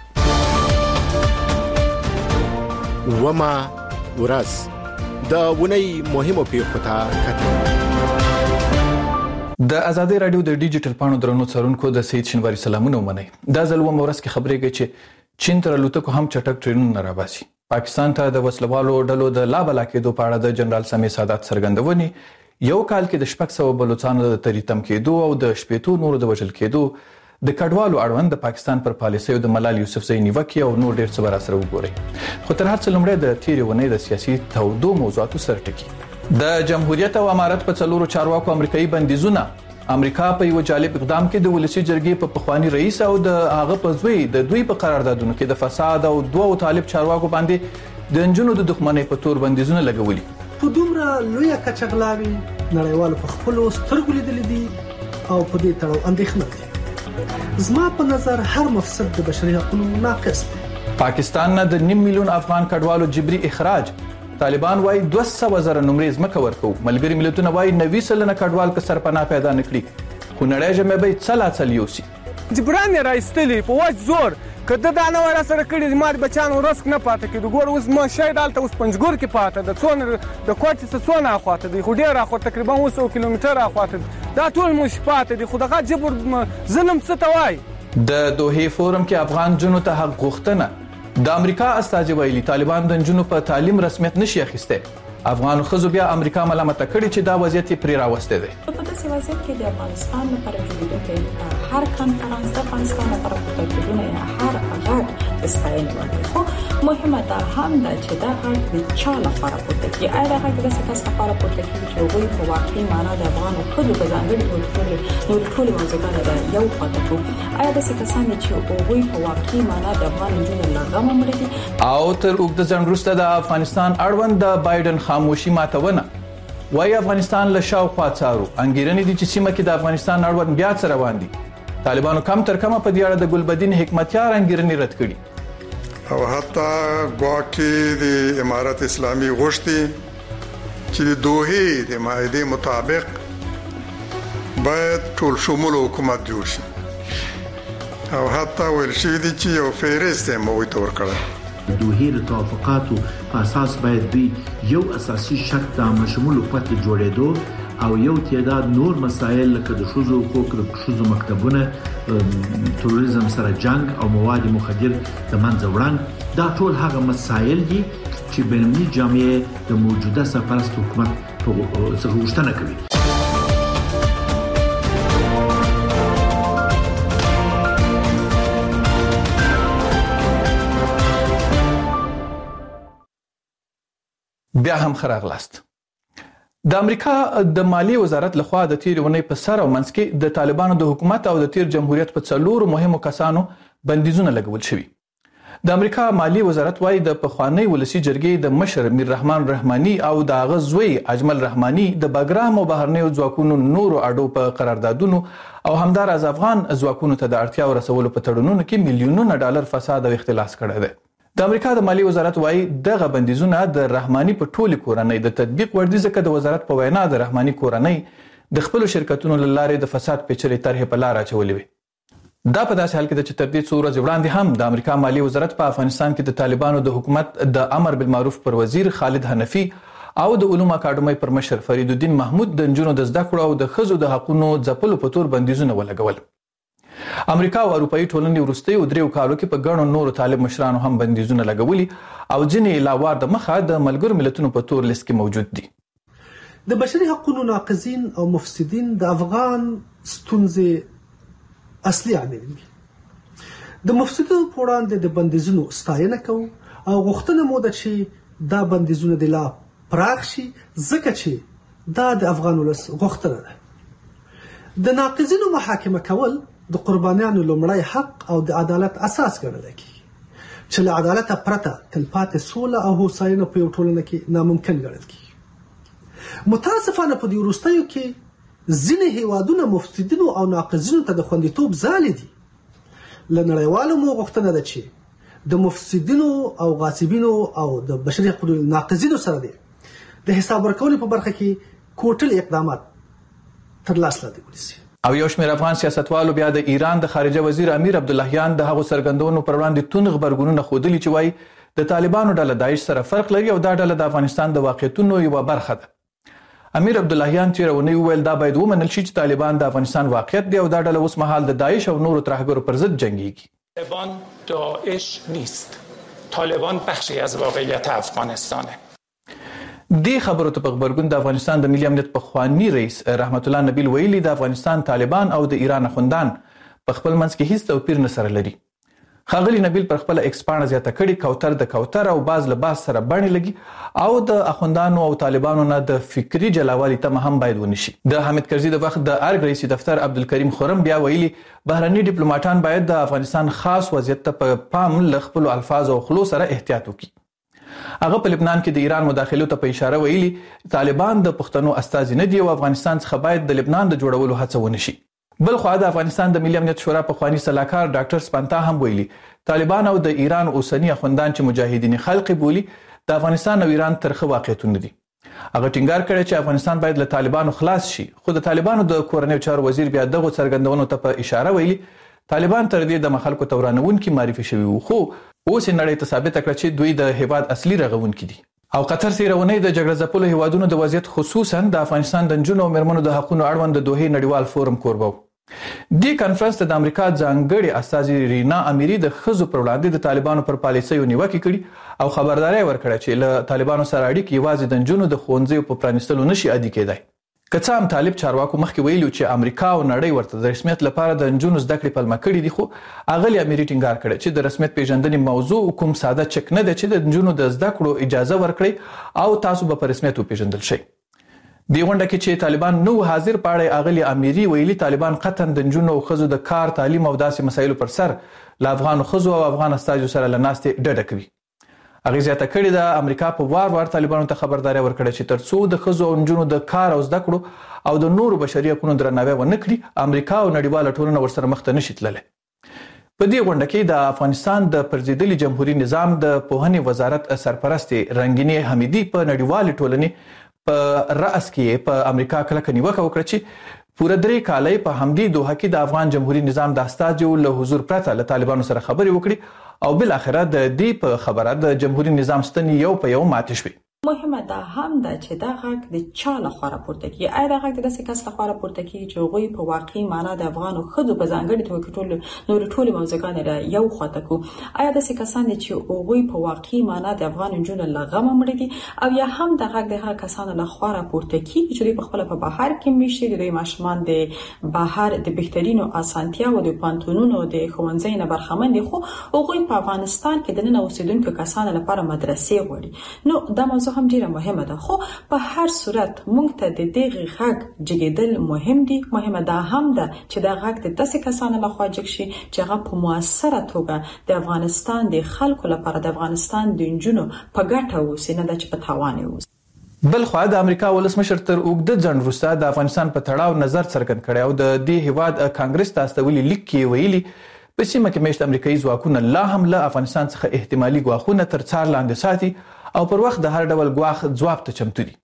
وما ورځ د ونی مهمو پیښو ته کتل. د ازادي رادیو د ډیجیټل پاڼو درنو څارونکو د سید شنواری سلامونه ومنئ. دا ځل و مورس کې خبرې کوي چې چین تر الوتکو هم چټک ټرینونه راباسي. پاکستان ته د وسلوالو ډلو د لابلا کېدو په اړه د جنرال سامي سادات څرګندونې یو کال کې د 600 بلوچستانو د تریتم کېدو او د 80 نورو د وژل کېدو د کډوالو اړوند د پاکستان پر پالیسیو د ملال یوسفزئی نیوکه او نور ډیر څه سره وګورئ. خو تر هر څه لومړی د تیرې ونې د سیاسي تودو موضوعاتو سره ټکی. د جمهوریت او امارت په څلورو چارواکو امریکایي بندیزونه امریکا په یو جالب اقدام کې د ولسی جرګې په پخوانی رئیس او د هغه په ځوی د دوی په قراردادونو کې د فساد او دوه طالب چارواکو باندې د انجونو د دښمنۍ په تور بندیزونه لګولي. په دومره لوی کچغلاوي نړیوال په خپل سترګو لیدل دي او په دې تړاو اندېښنه کوي. زما په نظر هر مفسد د بشري حقوقو ناقص دی. پاکستان نه د 9 میلیون افغان کډوالو جبري اخراج. طالبان وايي 200,000 نمرې زمکه ورکو. ملګری ملتونه وايي 90 کډوال که سرپناه پیدا نکړي خو نړۍ جمع به څلا یوسي. جبران راځتلی په وځ زور کده دا نه ور سره کړي مار بچانو رسک نه پاتې کېدو. ګور اوس ما شاید الته اوس پنځګور کې پاتې د څون د کوټې څه څونه اخواته دی خو ډیر اخو تقریبا 100 کیلومتر اخواته دا ټول مش پاتې دی خو دغه جبر ظلم څه توای. د دوحې فورم کې افغان جنو ته حق غوښتنه. د امریکا استازي ویلي طالبان د جنو په تعلیم رسمیت نشي اخیسته. افغان خزو بیا امریکا ملامت کړي چې دا وضعیت پرې راوسته دی. په داسې وضعیت کې د افغانستان لپاره جوړېدونکی هر کنفرانس د افغانستان لپاره پورته یا هر غږ د ستاینې وړ دی. خو مهمه دا هم ده چې دا غږ د چا لپاره پورته کېږي. آیا دا غږ داسې کس لپاره پورته کېږي چې هغوی په واقعي معنا د افغانو ښځو په ځانګړي نورې ټولې موضوعګانې د یو خواته کړو؟ آیا داسې کسان دي چې هغوی په واقعي معنا د افغان نجونو له غمه مړه دي؟ او تر اوږده ځنډ وروسته د افغانستان اړوند د بایدن خاموشي ماتونه وایي افغانستان له شاوخوا څارو. انګیرنې دي چې سیمه کې د افغانستان اړوند بیا څه روان دي. طالبانو کم تر کمه په دې اړه د ګلبدین حکمتیار انګیرنې رد کړي او حتی ګواکې د امارت اسلامي غوښتي چې د دوحې د معاهدې مطابق باید ټول شمول حکومت جوړ شي او حتی ویل شوي دي چې یو فهرست یې موږ ته ورکړی. د دوحې د توافقاتو په اساس باید دوی یو اساسي شرط د عامه شمول حکومت جوړېدو او یو تعداد نور مسایل لکه د ښځو حقوق، د ښځو مکتبونه، تروریزم سره جنگ او مواد مخدر د منځه وړاندې، دا ټول هغه مسایل دي چې بین‌المللي جامعه د موجوده سرپرست حکومت څخه غوښتنه کوي. بیا هم خراغلاست. د امریکا د مالی وزارت لخوا د تیر ونې په سر او منځ کې د طالبانو د حکومت او د تیر جمهوریت په څلورو مهمو کسانو بندیزونه لګول شوي. د امریکا مالی وزارت وايي د پخوانی ولسی جرګې د مشر میر رحمان رحماني او د هغه زوی اجمل رحماني د باګرام او بهرنیو ځواکونو نورو اډو په قراردادونو او همدارس افغان ځواکونو ته د اړتیا ورسولو په تړونونو کې میلیونونه ډالر فساد او اختلاس کړی دی. د امریکا د مالی وزارت وايي دغه بندیزونه د رحماني په ټولي کورنۍ د تطبیق وړ دي ځکه د وزارت په وینا د رحماني کورنۍ د خپل شرکتونو لارې د فساد پیچلې طرحې په لار اچولې وي. دا په داسې حال کې چې تر دې څو ورځې وړاندې هم د امریکا مالی وزارت په افغانستان کې د طالبانو د حکومت د امر بالمعروف پر وزیر خالد حنفي او د علوم اکاډمۍ پر مشر فرید الدین محمود د نجونو د زده کړو او د ښځو د حقوقو ځپلو په تور بندیزونه ولګول. امریکا او اروپאי ټولنې وروستیو دریو کالو کې په ګڼو نورو طالب مشرانو هم بندیزونه لګولي او ځینې علاوه د مخه د ملګرو ملتونو په تور لیست کې موجود دي. د بشري حقوقو ناقضین او مفسدین د افغان ستونزې اصلي عامل دي. د مفسدینو په وړاندې د بندیزونو ستاینه کوو او غوښتنه مو ده چې دا بندیزونه د لا پراخ شي ځکه چې دا د افغان ولس غوښتنه ده. د ناقضینو محاکمه کول د قربانیانو لومړی حق او د عدالت اساس ګڼل کیږي چې له عدالت پرته تلپاتې سوله او هوساینه په یو ټولنه کې ناممکن ګڼل کیږي. متاسفانه په دې وروستیو کې ځینې هیوادونه مفسدینو او ناقضینو ته د خوندیتوب ځالې دي. له نړیوالو مو غوښتنه ده چې د مفسدینو او غاصبینو او د بشري حقوقو ناقضینو سره د حساب ورکولو په برخه کې کوټل اقدامات تر لاس لاندې ونیسي. او یو شمېر افغان سیاستوالو بیا د ایران د خارجه وزیر امیر عبداللهیان د هغو څرګندونو پر وړاندې توند غبرګونونه ښودلي چې وایي د طالبانو ډله داعش سره فرق لري او دا ډله د افغانستان د واقعیتونو یوه برخه ده. امیر عبداللهیان تېره اونۍ وویل دا باید ومنل شي چې طالبان د افغانستان واقعیت دی او دا ډله اوس مهال د داعش او نورو ترهګرو پر ضد جنګیږي. طالبان داعش نیست. طالبان بخشی از واقعیت افغانستانه. دې خبرو ته په غبرګون د افغانستان د ملي امنیت پخوانی رئیس رحمت الله نبیل ویلي د افغانستان طالبان او د ایران اخوندان په خپل منځ کې هیڅ توپیر نه سره لري. ښاغلي نبیل پر خپل ایکس پاڼه زیاته کړي کوتر د کوتر او باز له باز سره بڼې لګي او د اخوندانو او طالبانو نه د فکری جلاوالي تمه هم باید ونشي. د حامد کرزي د وخت د ارګ رئیس دفتر عبدالکریم خرم بیا ویلي بهرني ډیپلوماټان باید د افغانستان خاص وضعیت ته په پام له خپلو الفاظ او خلو سره احتیاط وکړي. هغه په لبنان کې د ایران مداخلو ته په اشاره ویلي طالبان د پښتنو استازي نه دي او افغانستان څخه باید د لبنان د جوړولو هڅه ونشي. بل خو د افغانستان د ملي امنیت شورا پخوانی سلاکار ډاکټر سپانتا هم ویلي طالبان او د ایران اوسنی اخوندان چې مجاهدین خلق بولي د افغانستان او ایران ترخه واقعیتونه دي. هغه ټینګار کړی چې افغانستان باید له طالبانو خلاص شي خو د طالبانو د کورنیو چارو وزیر بیا دغه څرګندونو ته په اشاره ویلي طالبان تر دې د خلکو تورانونکي معرفي شوي وو خو اوس نړۍ ته ثابت کړ چې دوی د هیواد اصلي رغونکي دي. او قطر تیرونی د جګړه ځپلو هیوادونو د وضعیت خصوصا د افغانستان د نجونو او مېرمنو د حقوقو اړوند د دوحې نړیوال فورم کوربه. دې کانفرنس ته د امریکا ځانګړي استازي رینا امیری د ښځو پر وړاندې د طالبانو پر پالیسیو نیوکې کړي او خبرداري ورکړه چې له طالبانو سره اړیکې یوازې د نجونو د ښوونځیو په پرانیستلو نشي عادي کېدای. که څه هم طالب چارواکو مخکې ویلي چې امریکا او نړۍ ورته د رسمیت لپاره د نجونو زده کړې پلمه کړي دي، خو اغلې اميري ټینګار کړی چې د رسمیت پیژندنې موضوع کوم ساده چک نه دی چې د نجونو د زده کړو اجازه ورکړي او تاسو به په رسمیت وپیژندل شئ. دی غونډه کې چې طالبان نو حاضر پاړې اغلې اميري ویلي طالبان قطعا د نجونو او ښځو د کار، تعلیم او داسې مسایلو پر سر له افغان ښځو او افغان استازو سره له ناستې ډډه کوي. هغه زیاته کړې ده امریکا په وار طالبانو ته خبرداري ورکړه چې ترڅو د ښځو او نجونو د کار او زده کړو او د نورو بشري حقوقو درناوی ونه کړي، امریکا او نړیواله ټولنه ورسره مخ ته نشي تللی. په دې غونډه کې د افغانستان د پرځېدلي جمهوریت نظام د پوهنې وزارت سرپرستې رنگینی حمیدي په نړیواله ټولنې په رأس کې په امریکا کلکه نیوکه وکړه چې پوره 3 کال په همدې دوحه کې د افغان جمهوریت نظام د استازو له حضور پرته له طالبانو سره خبرې وکړي او بل اخره د دې په خبره د جمهوریت نظام ستنې یو په یو ماته شوې. مهمه ده هم دا چې دا غږ د چا لخوا راپورته کیږي، آیا دا غږ د داسې کس لخوا راپورته کیږي چې هغوی په واقعي معنا د افغانو ښځو په ځانګړي توګه کې نور ټول موضوعګان را یو خواته کو، آیا داسې کسان دي چې هغوی په واقعي معنا د افغان نجونو له غمه مړه دي، او یا هم دا غږ د هغه کسانو لخوا راپورته کیږي چې دوی په خپل په بهر کې میشتي، د دوی ماشومان د بهر د بهترینو اسانتیاو د پانتونونو د ښوونځي نه برخمن دي، خو هغوی په افغانستان کې د نن اوسیدونکو کسانو لپاره مدرسې غواړي. نو دا موضوع هم ډیره مهمه ده، خو په هر صورت موږ ته د دې غږ جګیدل مهم دي. مهمه ده هم ده چې دا غږ د داسې کسانو لخوا جګ شي چې هغه په موثره توګه د افغانستان د خلکو لپاره د افغانستان د نجونو په ګټه اوسي، نه ده چې په تاوان اوسي. بل خو د امریکا ولسمشر تر اوږده ځنډ وروسته د افغانستان په تړاو نظر څرګند کړی او د دې هیواد کانګرس ته استولي لیک کې ویلي په سیمه کې میشت امریکایي ځواکونه لا هم له افغانستان څخه احتمالي ګواښونه تر څار لاندې ساتي او پر وخت د هر ډول ګواښ ځواب ته چمتو دي.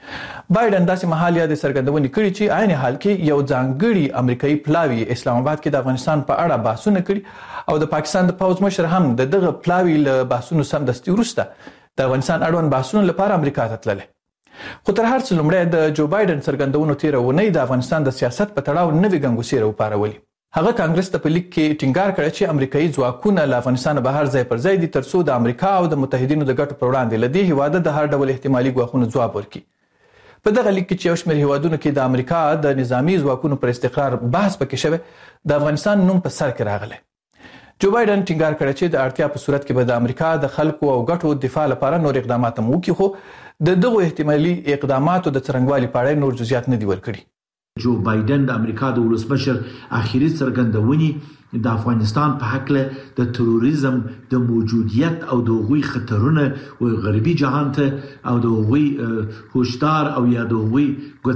بایدن داسې مهال یاد څرګندونې کړي چې عین حال کې یو ځانګړي امریکایي پلاوی اسلام آباد کې د افغانستان په اړه بحثونه کړي او د پاکستان د پوځ مشر هم دغه پلاوی له بحثونو سمدستي وروسته د افغانستان اړوند بحثونو لپاره امریکا ته تللی. خو تر هر څه لومړی د جو بایدن څرګندونو تیره اونۍ د افغانستان د سیاست په تړاو نوې ګنګوسې راوپارولې. هغه کانګرس ته په لیک کې ټینګار کړی چې امریکایي ځواکونه له افغانستان بهر ځای پر ځای دي ترڅو د امریکا او د متحدینو د ګټو پر وړاندې له دې هیواده د هر ډول احتمالي ګواښونو ځواب ورکړي. په دغه لیک کې چې یو شمېر هیوادونو کې د امریکا د نظامی ځواکونو پر استقرار بحث پکې شوی، د افغانستان نوم په سر کې راغلی. جو بایدن ټینګار کړی چې د اړتیا په صورت کې به د امریکا د خلکو او ګټو دفاع لپاره نور اقدامات هم وکړي، خو د دغو احتمالي اقداماتو د څرنګوالي په اړه نور جزئیات نه دي ورکړي. جو بایدن د امریکا د ولسمشر اخیری څرګندونې د افغانستان په حق له د تروریزم د موجودیت او د غوي خطرونه او غربي جهان ته او د غوي هوشدار او یا د غوي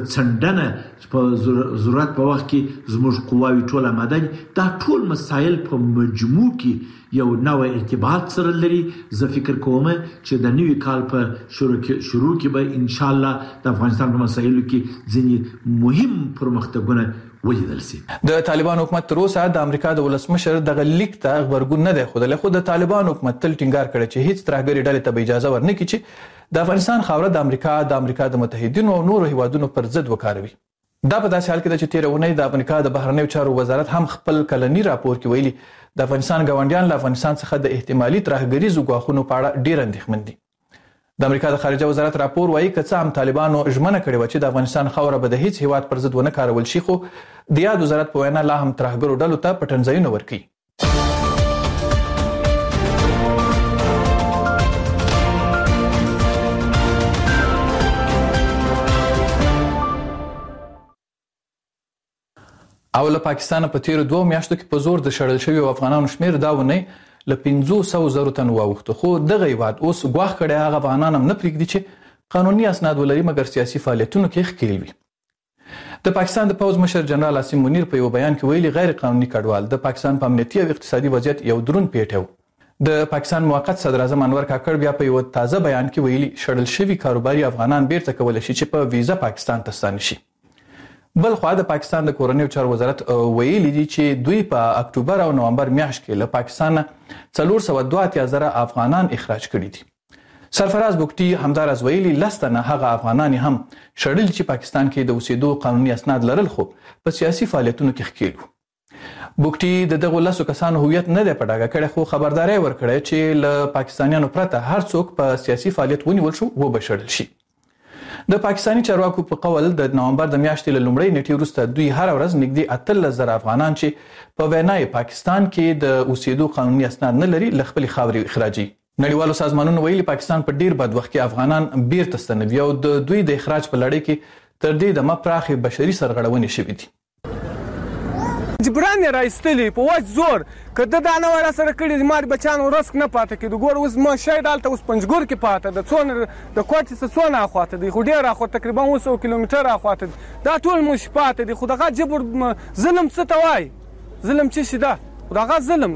ګڅندنه په ضرورت په وخت کې زموږ قواوی ټول آماده دا ټول مسایل په مجموع کې یو نوې ارتباط سره لري. زه فکر کوم چې د نوي کال په شروع کې به ان شاء الله د افغانستان په مسایلو کې ځینې مهم پرمختګونه ولیدل شي. د طالبان حکومت تر اوسه د امریکا د ولسمشر دغه لیک ته خبرګون نه دی خوده، خو د طالبان حکومت تل ټینګار کړی چې هیڅ ترهګري ډلې ته اجازه ورنکړي چې د افغانستان خاوره د امریکا د متحدینو او نورو هیوادونو پر ضد وکاروي. دا په داسې حال کې چې تیر اونۍ د امریکا د بهرنیو چارو وزارت هم خپل کلنی راپور کې ویلي د افغانستان ګاونډیان له افغانستان څخه د احتمالي ترهګریزو ګواښونو په اړه ډیر اندېښمن دي. د امریکا د خارجه وزارت راپور وایي که څه هم طالبانو ژمنه کړې و چې د افغانستان خاوره به د هیڅ هیواد پر ضد ونه کارول شي، خو د یاد وزارت په وینا لا هم ترهګرو ډلو ته پټنځایونه ورکوي. او له پاکستان په تیر 2 میاشتو کې په زور د شړل شوی افغانانو شمیر دا ونی له 500 تن واوښته، خو دغه هیواد اوس ګواښ کړی هغه افغانان هم نه پرېږدي چې قانوني اسناد ولري مګر سیاسي فعالیتونو کې ښکېل وي. د پاکستان د پوځ مشر جنرال عاصم منیر په یو بیان کې ویلي غیر قانوني کډوال د پاکستان په امنیتي او اقتصادي وضعیت یو درون پیټه و. د پاکستان موقت صدر اعظم انور کاکړ بیا په یو تازه بیان کې ویلي شړل شوی کاروباري افغانان بیرته کولای شي چې په ویزا پاکستان ته ستانه شي. بل خو د پاکستان د کورنیو چارو وزارت ویلي دي چې دوی په اکتوبر او نومبر میاشت کې له پاکستان 432,000 افغانان اخراج کړي دي. سرفراز بوکټي همدارز ویلي لستنه هغه افغانان هم شړل چې پاکستان کې د اوسېدو قانوني اسناد لرل خو په سیاسي فعالیتونو کې ښکېل وو. بوکټي د دغه لاسو کسانو هویت نه دی په ډاګه کړی، خو خبرداري ورکړی چې له پاکستانیانو پرته هر څوک په سیاسي فعالیت ونیول شو و به شړل شي. د پاکستاني چارواکو په قول د نومبر د میاشتې له لومړۍ نیټې وروسته دوی هر ورځ نږدې 13,000 افغانان چې په وینای پاکستان کې د اوسېدو قانوني اسناد نه لري له خپل خاورې اخراجي. نړیوالو سازمانونو ویلي پاکستان په ډیر بد وخت کې افغانان بیرته ستنوي او د دوی د اخراج په لړۍ کې تر دې دمه پراخې بشري سرغړونې شوې دي. جبران راایستلی په وخت زور کده دا نه ورا سره کړی مار بچانو رسک نه پاتې کېدو. ګور اوس ما شاید الته اوس پنځګور کې پاتې د څون د کوټې څه څونه اخواته دی خو ډیر اخو تقریبا 100 کیلومتر اخواته دا ټول مش پاتې دی. خو دغه جبر ظلم څه ته وای؟ ظلم چې شي دا دغه ظلم.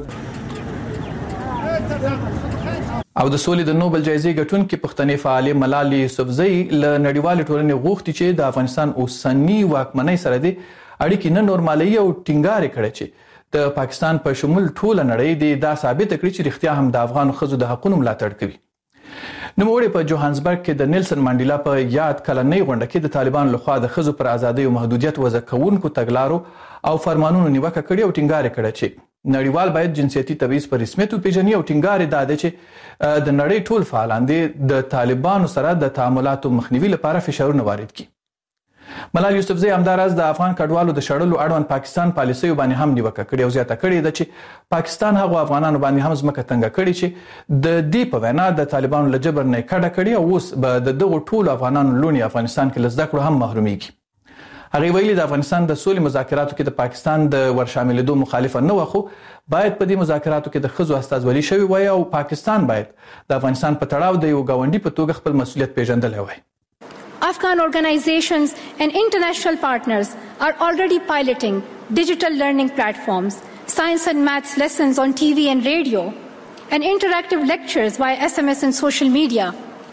او د سولې د نوبل جایزې ګټونکي پښتنې فعال ملالۍ یوسفزۍ له نړیوال ټولنې غوښتي چې د افغانستان اوسنی واکمنۍ سره د اړیکې نه نورمالي او ټینګار کړي چې د پاکستان په شمول ټول نړۍ دا ثابت کړي چې رښتیا هم د افغان ښځو د حقوقو ملاتړ کوي. نوموړي په جوهانسبرګ کې د نیلسن منډیلا په یاد کلنۍ غونډه کې د طالبانو لخوا د ښځو پر ازادۍ او محدودیت وضع کوونکو تګلارو او فرمانونو نیوکه کړې او ټینګار کړي چې نړیوال باید جنسیتي تبعیض په رسمیت وپیژني او ټینګار دا دی چې د نړۍ ټول فعالان د طالبانو سره د تعاملاتو مخنیوي لپاره فشارونه وارد کړي. ملالۍ یوسفزۍ همداراز د افغان کډوالو د شړلو اړوند پاکستان پالیسیو باندې هم نیوکه کړې او زیاته کړې ده چې پاکستان هغو افغانانو باندې هم ځمکه تنګه کړې چې د دې په وینا د طالبانو له جبر نه کډه کړې او اوس به د دغو ټولو افغانانو لونې افغانستان کې له زده کړو هم محرومیږي. هغې ویلي د افغانستان د سولې مذاکراتو کې د پاکستان د ورشاملېدو مخالفه نه وه خو باید په دې مذاکراتو کې د ښځو استازولي شوې وای او پاکستان باید د افغانستان په تړاو د یو ګاونډي په توګه خپل مسؤلیت پیژندلی وای. Afghan organizations and international partners are already piloting digital learning platforms, science and maths lessons on TV and radio, and interactive lectures via SMS and social media.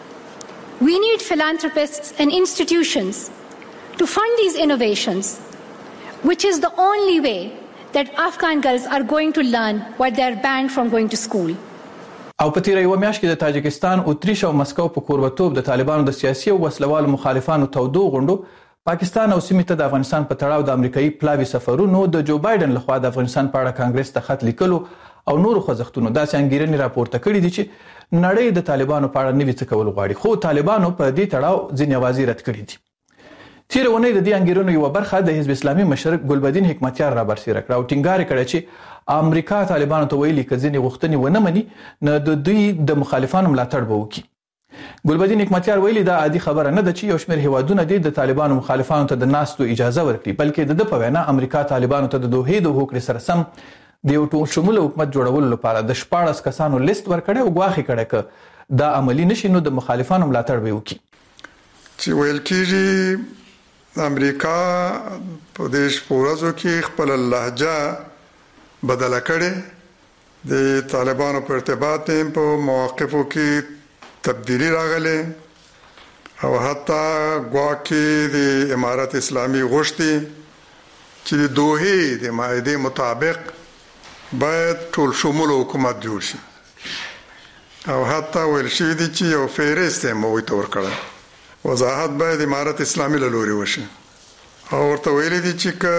We need philanthropists and institutions to fund these innovations, which is the only way that Afghan girls are going to learn what they are banned from going to school. او په تیره یوه میاشت کې د تاجکستان، اتریش او مسکو په کوربتوب د طالبانو د سیاسي او وسلوالو مخالفانو تودو غونډو پاکستان او سیمې ته د افغانستان په تړاو د امریکایي پلاوي سفرونو د جو بایدن لخوا د افغانستان په اړه کانګرس ته خط لیکلو او نورو خوځښتونو داسې انګیرنې راپورته کړي دي چې نړۍ د طالبانو په اړه نوي څه کول غواړي، خو طالبانو په دې تړاو ځینې اوازې رد کړي دي. تیره اونۍ د دې انګیرنو یوه برخه د حزب اسلامي مشر ګلبدین حکمتیار رابرسېره کړه او ټینګار کړی چې امریکا طالبانو ته ویلي که ځینې غوښتنې ونه مني نو د دوی د مخالفانو ملاتړ به وکړي. ګلبدین حکمتیار ویلي دا عادي خبره نه ده چې یو شمېر هیوادونه دي د طالبانو مخالفانو ته د ناستو اجازه ورکړي، بلکې د ده په وینا امریکا طالبانو ته د دوحې د هوکړې سره سم د یو ټول شموله حکومت جوړولو لپاره د 14 کسانو لیست ورکړی او ګواښ کړی که دا عملي نشي نو د مخالفانو ملاتړ به وکړي. چې ویل کېږي امریکا په دې شپورزو کې خپل لهجه بدله کړي، د طالبانو په ارتباط په مواقفو کې تبدیلی راغله او حتی ګواکې د امارت اسلامي غوښتي چې د دوحې د معاهدې مطابق باید ټول شمول حکومت جوړ شي او حتی ویل شوي دي چې یو فهرست یې موږ ته ورکړی، وضاحت باید امارت اسلامي له لوري وشي او ورته ویلي دي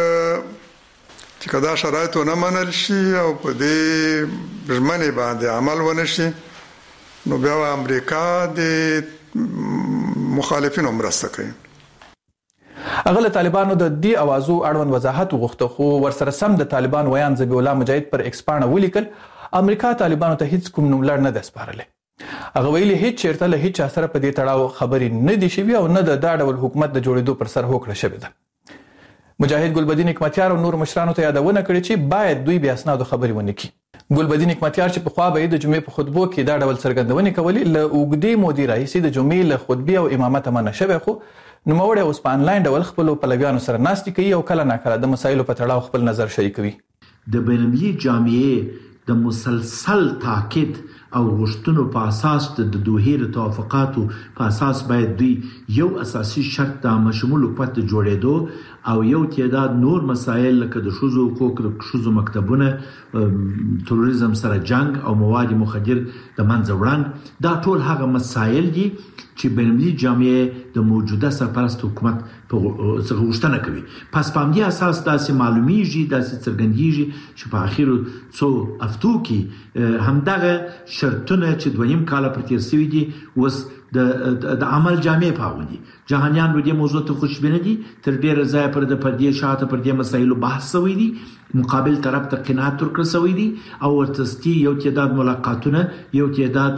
چې دا شرایط ونه منل شي او په دې ژمنې باندې عمل ونه شي نو بیا امریکا د مخالفینو مرسته کوي. هغه له طالبانو د دې اوازو اړوند وضاحت وغوښته خو ورسره سم د طالبان ویان ذبیح الله مجاهد پر ایکس پاڼه ولیکل امریکا طالبانو ته هیڅ کوم نوملړ نه ده سپارلی. هغه ویلي هیڅ چیرته له هیڅ سره په دې تړاو خبرې نه دي شوي او نه د دا ډول حکومت د جوړېدو پر سر هوکړه شوې ده. مجاهد ګلبدین حکمتیار او نور مشرانو ته یادونه کړې چې باید دوی بې اسنادو خبرې ونه کړي. ګلبدین حکمتیار چې پخوا به د جمعې په خطبو کې دا ډول څرګندونې کولې له اوږدې مودې راهیسې د جمعې له خطبې او امامت منع شوی، خو نوموړی اوس په انلاین ډول خپلو پلویانو سره ناستې کوي او کله ناکله د مسایلو په تړاو خپل نظر شریکوي. د بینالمللي جامعې د مسلسل تاکید او غوښتنو په اساس د دوحې د توافقاتو په اساس باید دوی یو اساسي شرط د مشمول حکومت جوړېدو او یو تعداد نور مسایل لکه د ښځو حقوق، د ښځو مکتبونه، تروریزم سره جنگ او مواد مخدر د منځه وړاندې، دا ټول هغه مسایل دي چې بینالمللي جامعه د موجوده سرپرست حکومت په غوښتنه کوي. پس په همدې اساس داسې معلومیږي، داسې څرګندیږي چې په اخرو څو هفتو کې همدغه شرطونه چې 2.5 کاله پر تیر شوي دي اوس د عمل جامع پاوندي جهانيان د دې موضوع ته خوشبینه دي تر ډیره ځای پر د پردې شاته پر دې مسایلو بحث شوی دي مقابل طرف ته قناعت ورکړل شوی دي او ورتستی یو تعداد ملاقاتونه یو تعداد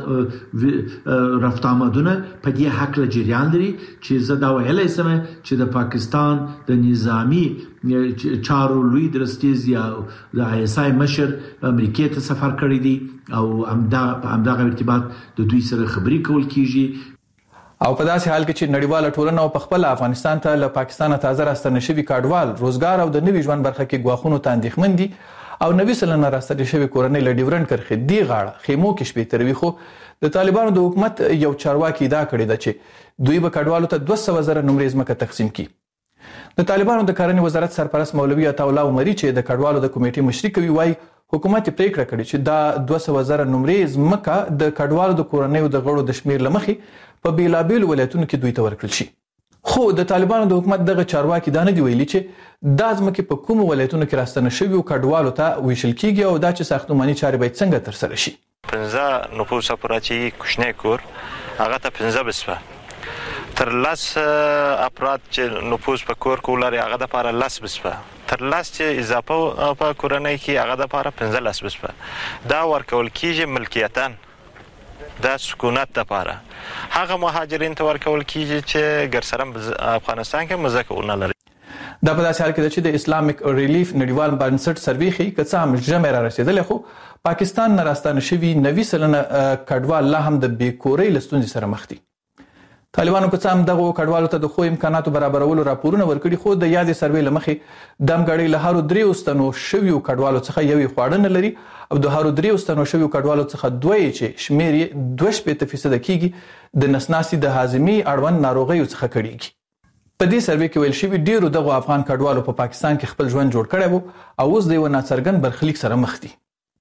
رفت آمدونه په دې حق له جریان لري چې زه دا ویلای سم چې د پاکستان د نظامی چارو لوی درستیز یا د ISI مشر امریکای ته سفر کړی دی او همدغه ارتباط د دوی سره خبري کول کیږي او په داسې حال کې چې نړیواله ټولنه او په خپل افغانستان ته له پاکستان تازه راستنه شوي کډوال روزګار او د نوي ژوند برخه کې غواخونو ته اندېښمن دي او 90% راستنه شوي کورنۍ له ډیورنډ کرښې دی غاړه خیمو کې شپې تروي خو د طالبانو د حکومت یو چارواکي دا کړی ده چې دوی به کډوالو ته 200,000 نمرې ځمکه تقسیم کړي د طالبانو د کرنې وزارت سرپرست مولوي عطا الله عمري چې د کډوالو د کمیټې مشري کوي وايي حکومت پریکړه کړې چې دا 200,000 نمرې ځمکه د کډوالو د کورنۍ د غړو د شمیر لمخې په بیلابیل ولایتونو کې دوی ته ورکړل شي خو د طالبانو د حکومت دغه چارواکي دا نه دی ویلي چې دا ځمکې په کوم ولایتونو کې راستنه شوي کډوالو ته ویشل کیږي او دا چې ساختماني چارې باید څنګه ترسره شي 15 نفوس پراچی کوچنی کور هغه ته 15 بسپه تر 10 افراد چې نفوس په کور کې لري هغه د لپاره 10 بسپه تر 10 چې اضافه په کورنۍ کې هغه د لپاره 15 بسپه دا ورکول کیږي ملکیتان دا سکونت لپاره هغه مهاجرین ته ورکول کیږي چې ګرسره افغانستان کې مزه ونه لري دا په داسې حال کې چې د اسلامیک ریلیف نړیوال بنسټ سروې ښيي که څه هم ژمې را رسېدلې خو پاکستان نه راستانه شوي 90% کډوال لا هم د بېکورۍ له ستونزې سره مخ دي طالبانو که څه هم دغو کډوالو ته د ښو امکاناتو برابرولو راپورونه ورکړي خو د یادې سروې له مخې د همګړۍ له هرو 3 ستنو شویو کډوالو څخه یوې خواړه نه لري او د هرو 3 ستنو شویو کډوالو څخه دوی چې شمیر یې 2% کېږي د نسناسي د هاضمي اړوند ناروغیو څخه کړيږي په دې سروې کې ویل شوی ډیرو دغه افغان کډوالو په پاکستان کې خپل ژوند جوړ کړی وو او اوس د یو ناڅرګند برخلیک سره مخ دي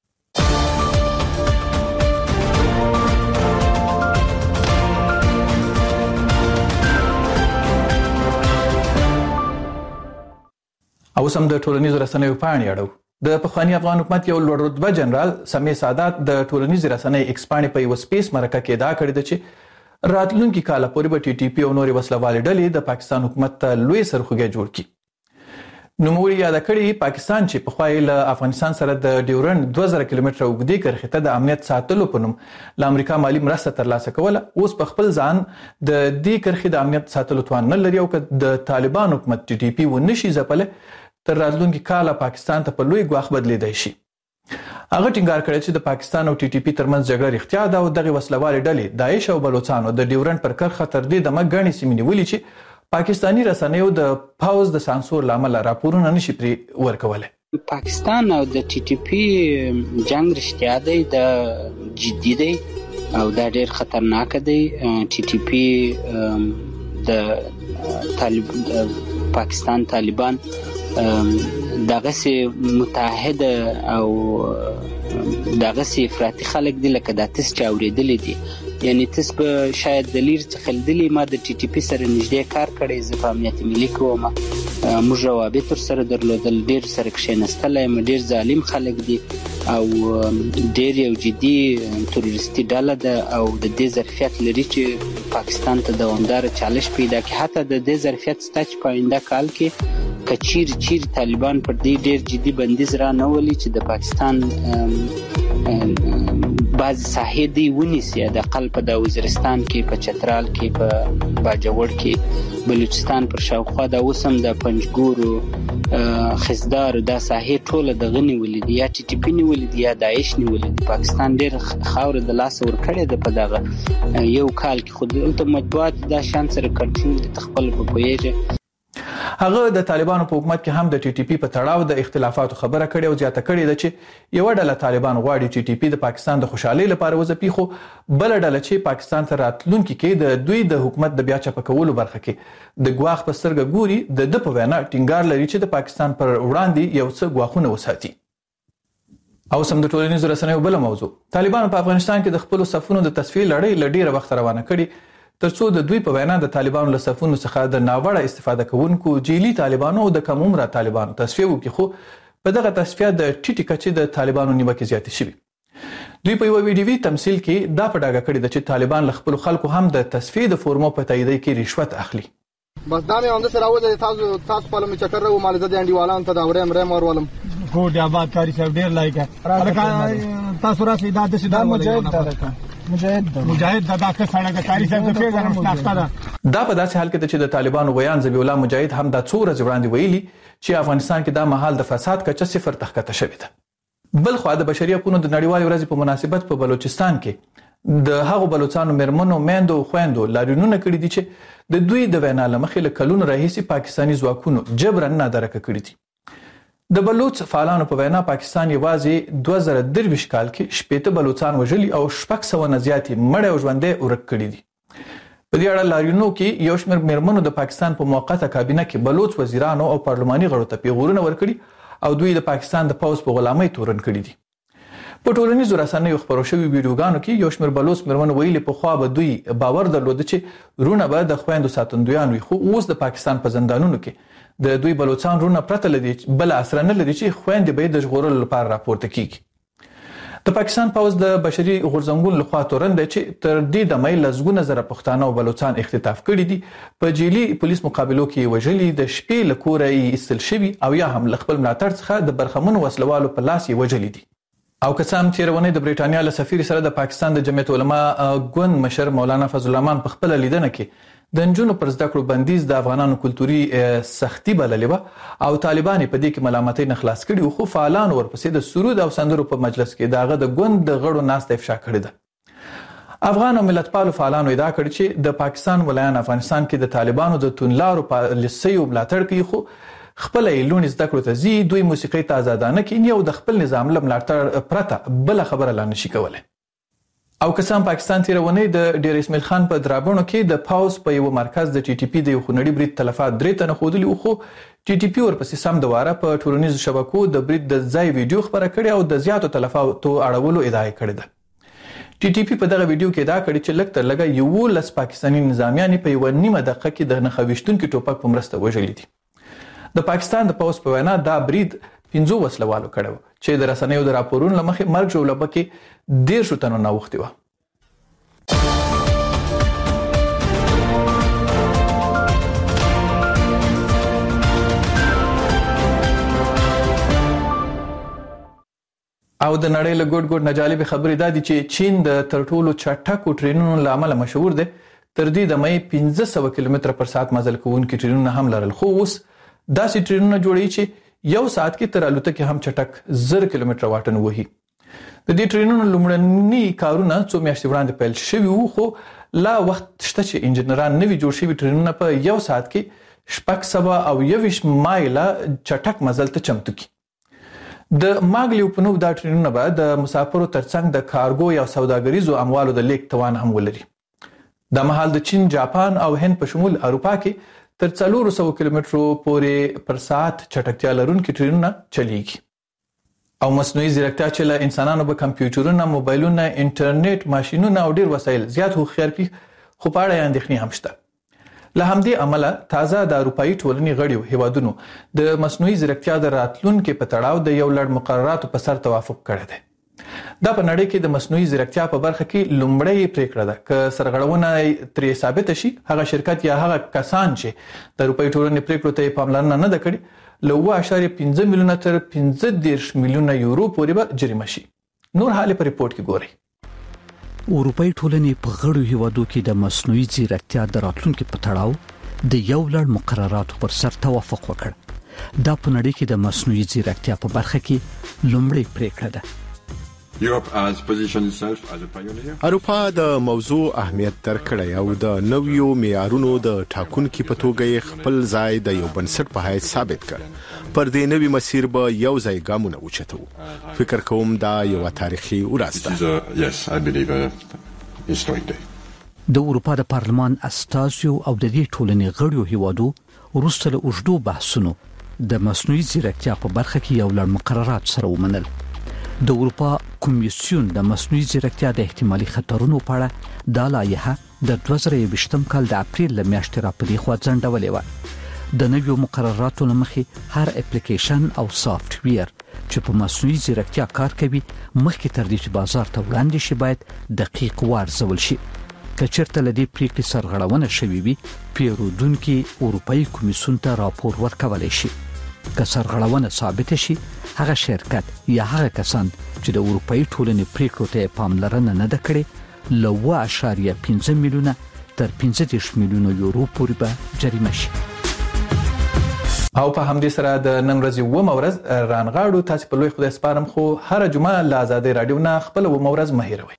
او سم د ټولنیزو رسنیو پاڼې اړو د پخوانی افغان حکومت یو لوړ رتبه جنرال سمیع سادات د ټولنیزو رسنیو ایکس پاڼې په یو سپیس مرکه کې دا کړی دی چې راتلونکي کال پورې به TTP او نورې وسلوالې ډلې د پاکستان حکومت ته لوی سرخوږی جوړ کړي نوموړي یاد کړی پاکستان چې په خوای له افغانستان سره د ډیورنډ 2000 کیلومتره اوږدې کرښې ته د امنیت ساتلو په نوم له امریکا مالی مرسته ترلاسه کوله اوس په خپل ځان د دې کرښې د امنیت ساتلو توان نه لري او که د طالبان حکومت TTP ونشي ځپله تر راتلونکي کال پاکستان ته په لوی ګواښ بدلیدای شي هغه ټینګار کړی چې د پاکستان او TTP ترمنځ جګړه اختیا ده او دغه وسلوالې ډلې داعش او بلوچستان د ډیورنډ پر کرښه تر دې دمه غني سیمې نیولې چې پاکستانی رسنیو د پاوز د سانسور لامل راپورونه نشي پرې ورکولای پاکستان او د TTP جنگ رښتیا دی د جدي دی او دا ډېر خطرناک دی TTP د پاکستان طالبان دغه سي متحد او دغه سي افراطي خلک دي لکه د تاسو چاورېدلې دي یعنی تاسو به شاید د لیر څخه دلی ما د TTP سره نږدې کار کړی زه په امنیت ملي کوم موږ روابط سره درلودل ډیر سره کښینستلای ډیر ظالم خلک دي او ډیر یو جدي تروریستي ډله ده او د دې ظرفیت لري چې پاکستان ته دوامدار چالش پیدا کړي حتی د دې ظرفیت ستاچ پاینده کال کې کچیر طالبان پر دې ډیر جدي بندیز را نه ولي چې د پاکستان بعض ساحې دی ونیسي د اقل په د وزیرستان کې په چترال کې په باجوړ کې بلوچستان پر شاوخوا د اوسم د پنجګورو خزدار د ساحې ټوله د غنی ولید یا TTP نیولید یا داعش نیولید پاکستان ډیر خاور د لاس ور کړی د په دغه یو کال کې خود ته مطبوعات د شان سره کنټرول د خپل په پویږي هغه د طالبانو په حکومت کې هم د TTP په تړاو د اختلافاتو خبره کړې او زیاته کړې ده چې یو ډله طالبان غواړي TTP د پاکستان د خوشحالۍ لپاره وځپي خو بل ډله چې پاکستان ته راتلونکي کې د دوی د حکومت د بیا چپه کولو برخه کې د ګواښ په سترګه ګوري د په وینا ټینګار لري چې د پاکستان پر وړاندې یو څه ګواښونه وساتي او سم د ټولنیزو رسنیو بل موضوع طالبان په افغانستان کې د خپل صفونو د تصفیې لړۍ لډیره وخت روانه کړي ترڅو د دوی په وینا د طالبانو له صفونو څخه د ناوړه استفاده کوونکو جیلی طالبانو او د کم عمره طالبانو تصفیه وکړي خو په دغه تصفیه د ټیټی کچې د طالبانو نیوکې زیاتې شوې دوی په یو ویډیوي تمثيل کې دا په ډاګه کړی چې طالبان له خپل خلکو هم د تصفیه د فورمو په تایید کې رشوت اخلي. بس دا مې هم سره راوځي تاسو په لمه چکر راو مال د انډیوالان ته دا ورم ورولم کو د آباد کاری صاحب ډیر لایګه تاسو راشي دا د سیدار مجاهد دا که سړی د کاری صاحب ته پیژنم ناشته ده. دا په داسې حال کې چې د طالبانو بیان ذبیح الله مجاهد هم دا څو ورځې وړاندې ویلي چې افغانستان کې دا مهال د فساد کچه صفر تخکته شوې ده. بل خو د بشري حقوقو د نړیوالې ورځې په مناسبت په بلوچستان کې د هغو بلوچستانو مرمنو میندو خويندو لاریونونه کړی دي چې د دوی د وینا لمخې له کلونو راهیسي پاکستانی ځواکونو جبرن نادرکه کړی دي. د بلوچ فعالانو په وینا پاکستان یوازې 2023 کال کې 80 بلوچستان وژلي او 600 نه زیاتې مړ او ژوندې ورک کړي دي. په دې اړه لاریونو کې یو شمېر مرمنو د پاکستان په موقته کابینه کې بلوچ وزیرانو او پارلماني غړو ته پیغورونه ورکړي او دوی د پاکستان د پوز په غلامۍ تورن کړي دي. په ټولنیزو رسنیو خبرو شوی ویډیوګانو کې یو شمېر بلوچ مرمنو ویلي په خوا به دوی باور درلود چې رونه به د خويندو ساتندویان وي، خو اوس د پاکستان په زندانونو کې د دوی بلوچستان رونه پرته لدی بل اثر نه لري چې خويندې به د ژغورلو لپاره راپورته کیږي. د پاکستان پوز د بشري غورځنګونو لخوا تورن دی چې تر دې د مې لزګونه زره پښتانه او بلوچستان اختطاف کړي دي، په جیلي پولیس مقابلو کې وژلي، د شپې له کوره یې ایستل شوي او یا هم له خپل ملاتړ څخه د برخمنو وسلوالو په لاس یې وژلي دي. او کسان تیرونه د بریټانیا له سفیر سره د پاکستان د جمعیت علما ګوند مشر مولانا فضل الرحمن په خپل لیدنه کې د نجونو پر زده کړو بندیز د افغانانو کلتوري سختي بللې و او طالبان په دې کې ملامتۍ نه خلاص کړي او خو فعالان ورپسې د سرود او سندرو په مجلس کې داغه د ګوند د غړو ناست افشا کړی ده. افغان او ملتپالو فعالانو ادعا کړې چې د پاکستان ولایان افغانستان کې د طالبانو د تونلارو پالیسیو ملاتړ کوي، خو خپل ایلون زده کړو ته زی دوی موسیقي ته آزادانه کینی او د خپل نظام له ملاتړ پرته بل خبره لا نشي کولای. او کسان پاکستان تیرونه د ډیر اسماعیل خان په درابونو کې د پاوز په یو مرکز د ټي ټي پی د یو خنړی برید تلفات درې تنه خودلی او خو ټي ټي پی ورپسې سم د واره په ټولنیزو شبکو د برید د ځای ویډیو خبره کړي او د زیاتو تلفاتو اړولو ادعا کړې ده. ټي ټي پی په دغه ویډیو کې دا کړی چې لکه لګا یو لس پاکستانی نظامیان په یو نیمه دقیقه کې د نخويشتون کې ټوپک په مرسته وژلي دي. د پاکستان د پوز په وینا دا برید 15 وسلوالو کړو چې د رسنیو د راپورونو لمخې مرګ جوړه پکې ډیر شو تنو نه وختي و. او د نړۍ له ګډ ګډ نجالب خبرې دا دي چې چین د ترټولو چټکو ټرینونو لامل مشهور دی. تر دې د مې 1500 کیلومتر پر ساعت مزل کوونکي ټرینونه هم لرل، خو اوس داسې ټرینونه جوړي چې یو ساعت کې تر الوتکې هم چټک 0 کیلومتر واټن وهي. د دې ټرینونو لومړني کارونه څو میاشتې وړاندې پیل شوي وو، خو لا وخت شته چې انجنیران نوي جوړ شوي ټرینونه په یو ساعت کې 620 مایله چټک مزل ته چمتو کړي. د ماګلیو په نوم دا ټرینونه به د مسافرو ترڅنګ د کارګو یا سوداګریزو اموالو د لیک توان هم ولري. د مهال د چین، جاپان او هند په شمول اروپا کې تر 400 کیلومترو پورې پر ساعت چټکتیا لرونکي ټرینونه چلیږي. او مصنوعي ځیرکتیا چې له انسانانو به کمپیوټرونه، موبایلونه، انټرنیټ، ماشینونه او ډیر وسایل زیات هوښیار کړي، خو په اړه اندېښنې هم شته. له همدې عمله تازه د اروپאי ټولنې غړي هیوادونو د مصنوعي ځیرکتیا د راتلونکو په تړاو د یو لړ مقرراتو په سر توافق کړی دی. دا په نړۍ کې د مصنوعي ځیرکتیا په برخه کې لومړی پریکړه ده که سرغړونه ترې ثابت شي، هغه شرکت یا هغه کسان چې د اروپאי ټولنې پریکړو ته پاملرنه نه کړي له 1.5 میلیونه تر 15 میلیونه یورو پورې به جریمه شي. نور حال په ریپورت کې ګورئ. اروپאי ټولنې په غړو هیوادو کې د مصنوعي ځیرکتیا د راتلونکو په تړاو د یو لړ مقرراتو پر سر توافق وکړ. دا په نړۍ کې د مصنوعي ځیرکتیا په برخه کې لومړی پریکړه ده. اروپا د موضوع اهمیت درکړی او د نویو معیارونو د ټاکونکو په توګه خپل ځای د یو بنسټ په حیث ثابت کړ. پر دې نوی مسیر به یو ځای ګامونه اوچتو. فکر کوم دا یو تاریخي ورځ ده. د اروپا د پارلمان استازیو او د دې ټولنې غړو هیوادو وروسته له اوږدو بحثونو د مصنوعي ځیرکتیا په برخه کې یو لړ مقررات سره ومنل. د اروپا کمیسیون د مصنوعي ځیرکتیا د احتمالي خطرونو په اړه د لایحه د 2020 کال د اپریل له میاشتې راپدې خوا ځنډولې و. د نویو مقرراتو لمخې هر اپلیکیشن او سافټویر چې په مصنوعي ځیرکتیا کار کوي مخکې تر دې چې بازار ته وړاندې شي باید دقیق وارزول شي. که چېرته له دې پریکړې سرغړونه شوې وي پیرودونکي اروپאי کمیسیون ته راپور ورکولی شي. که سرغړونه ثابته شي هغه شرکت یا هغه کسان چې د اروپאי ټولنې پریکړو ته پاملرنه نه ده کړې له 1.5 میلیونه تر 15 میلیونه یورو پورې به جریمه شي. او په همدې سره د نن ورځې ورځ رانغاړو. تاسو په لوی خدای سپارم خو هر جمعه له آزادۍ رادیو نه خپل ورځ مه هېروئ.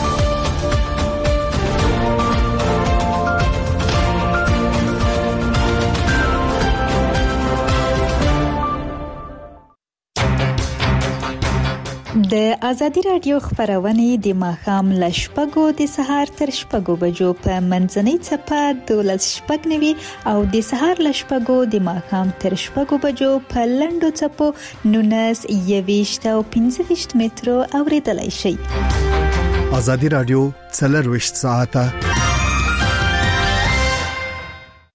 د ازادي رادیو خبرونه د ماښام ل 8:00 د سهار تر 8:00 بجو په منځنۍ چپه 12:90 او د سهار ل 8:00 د ماښام تر 8:00 بجو په لندو چپو 19 او 15 مترو اوریدلای شي. ازادي رادیو 24 ساعته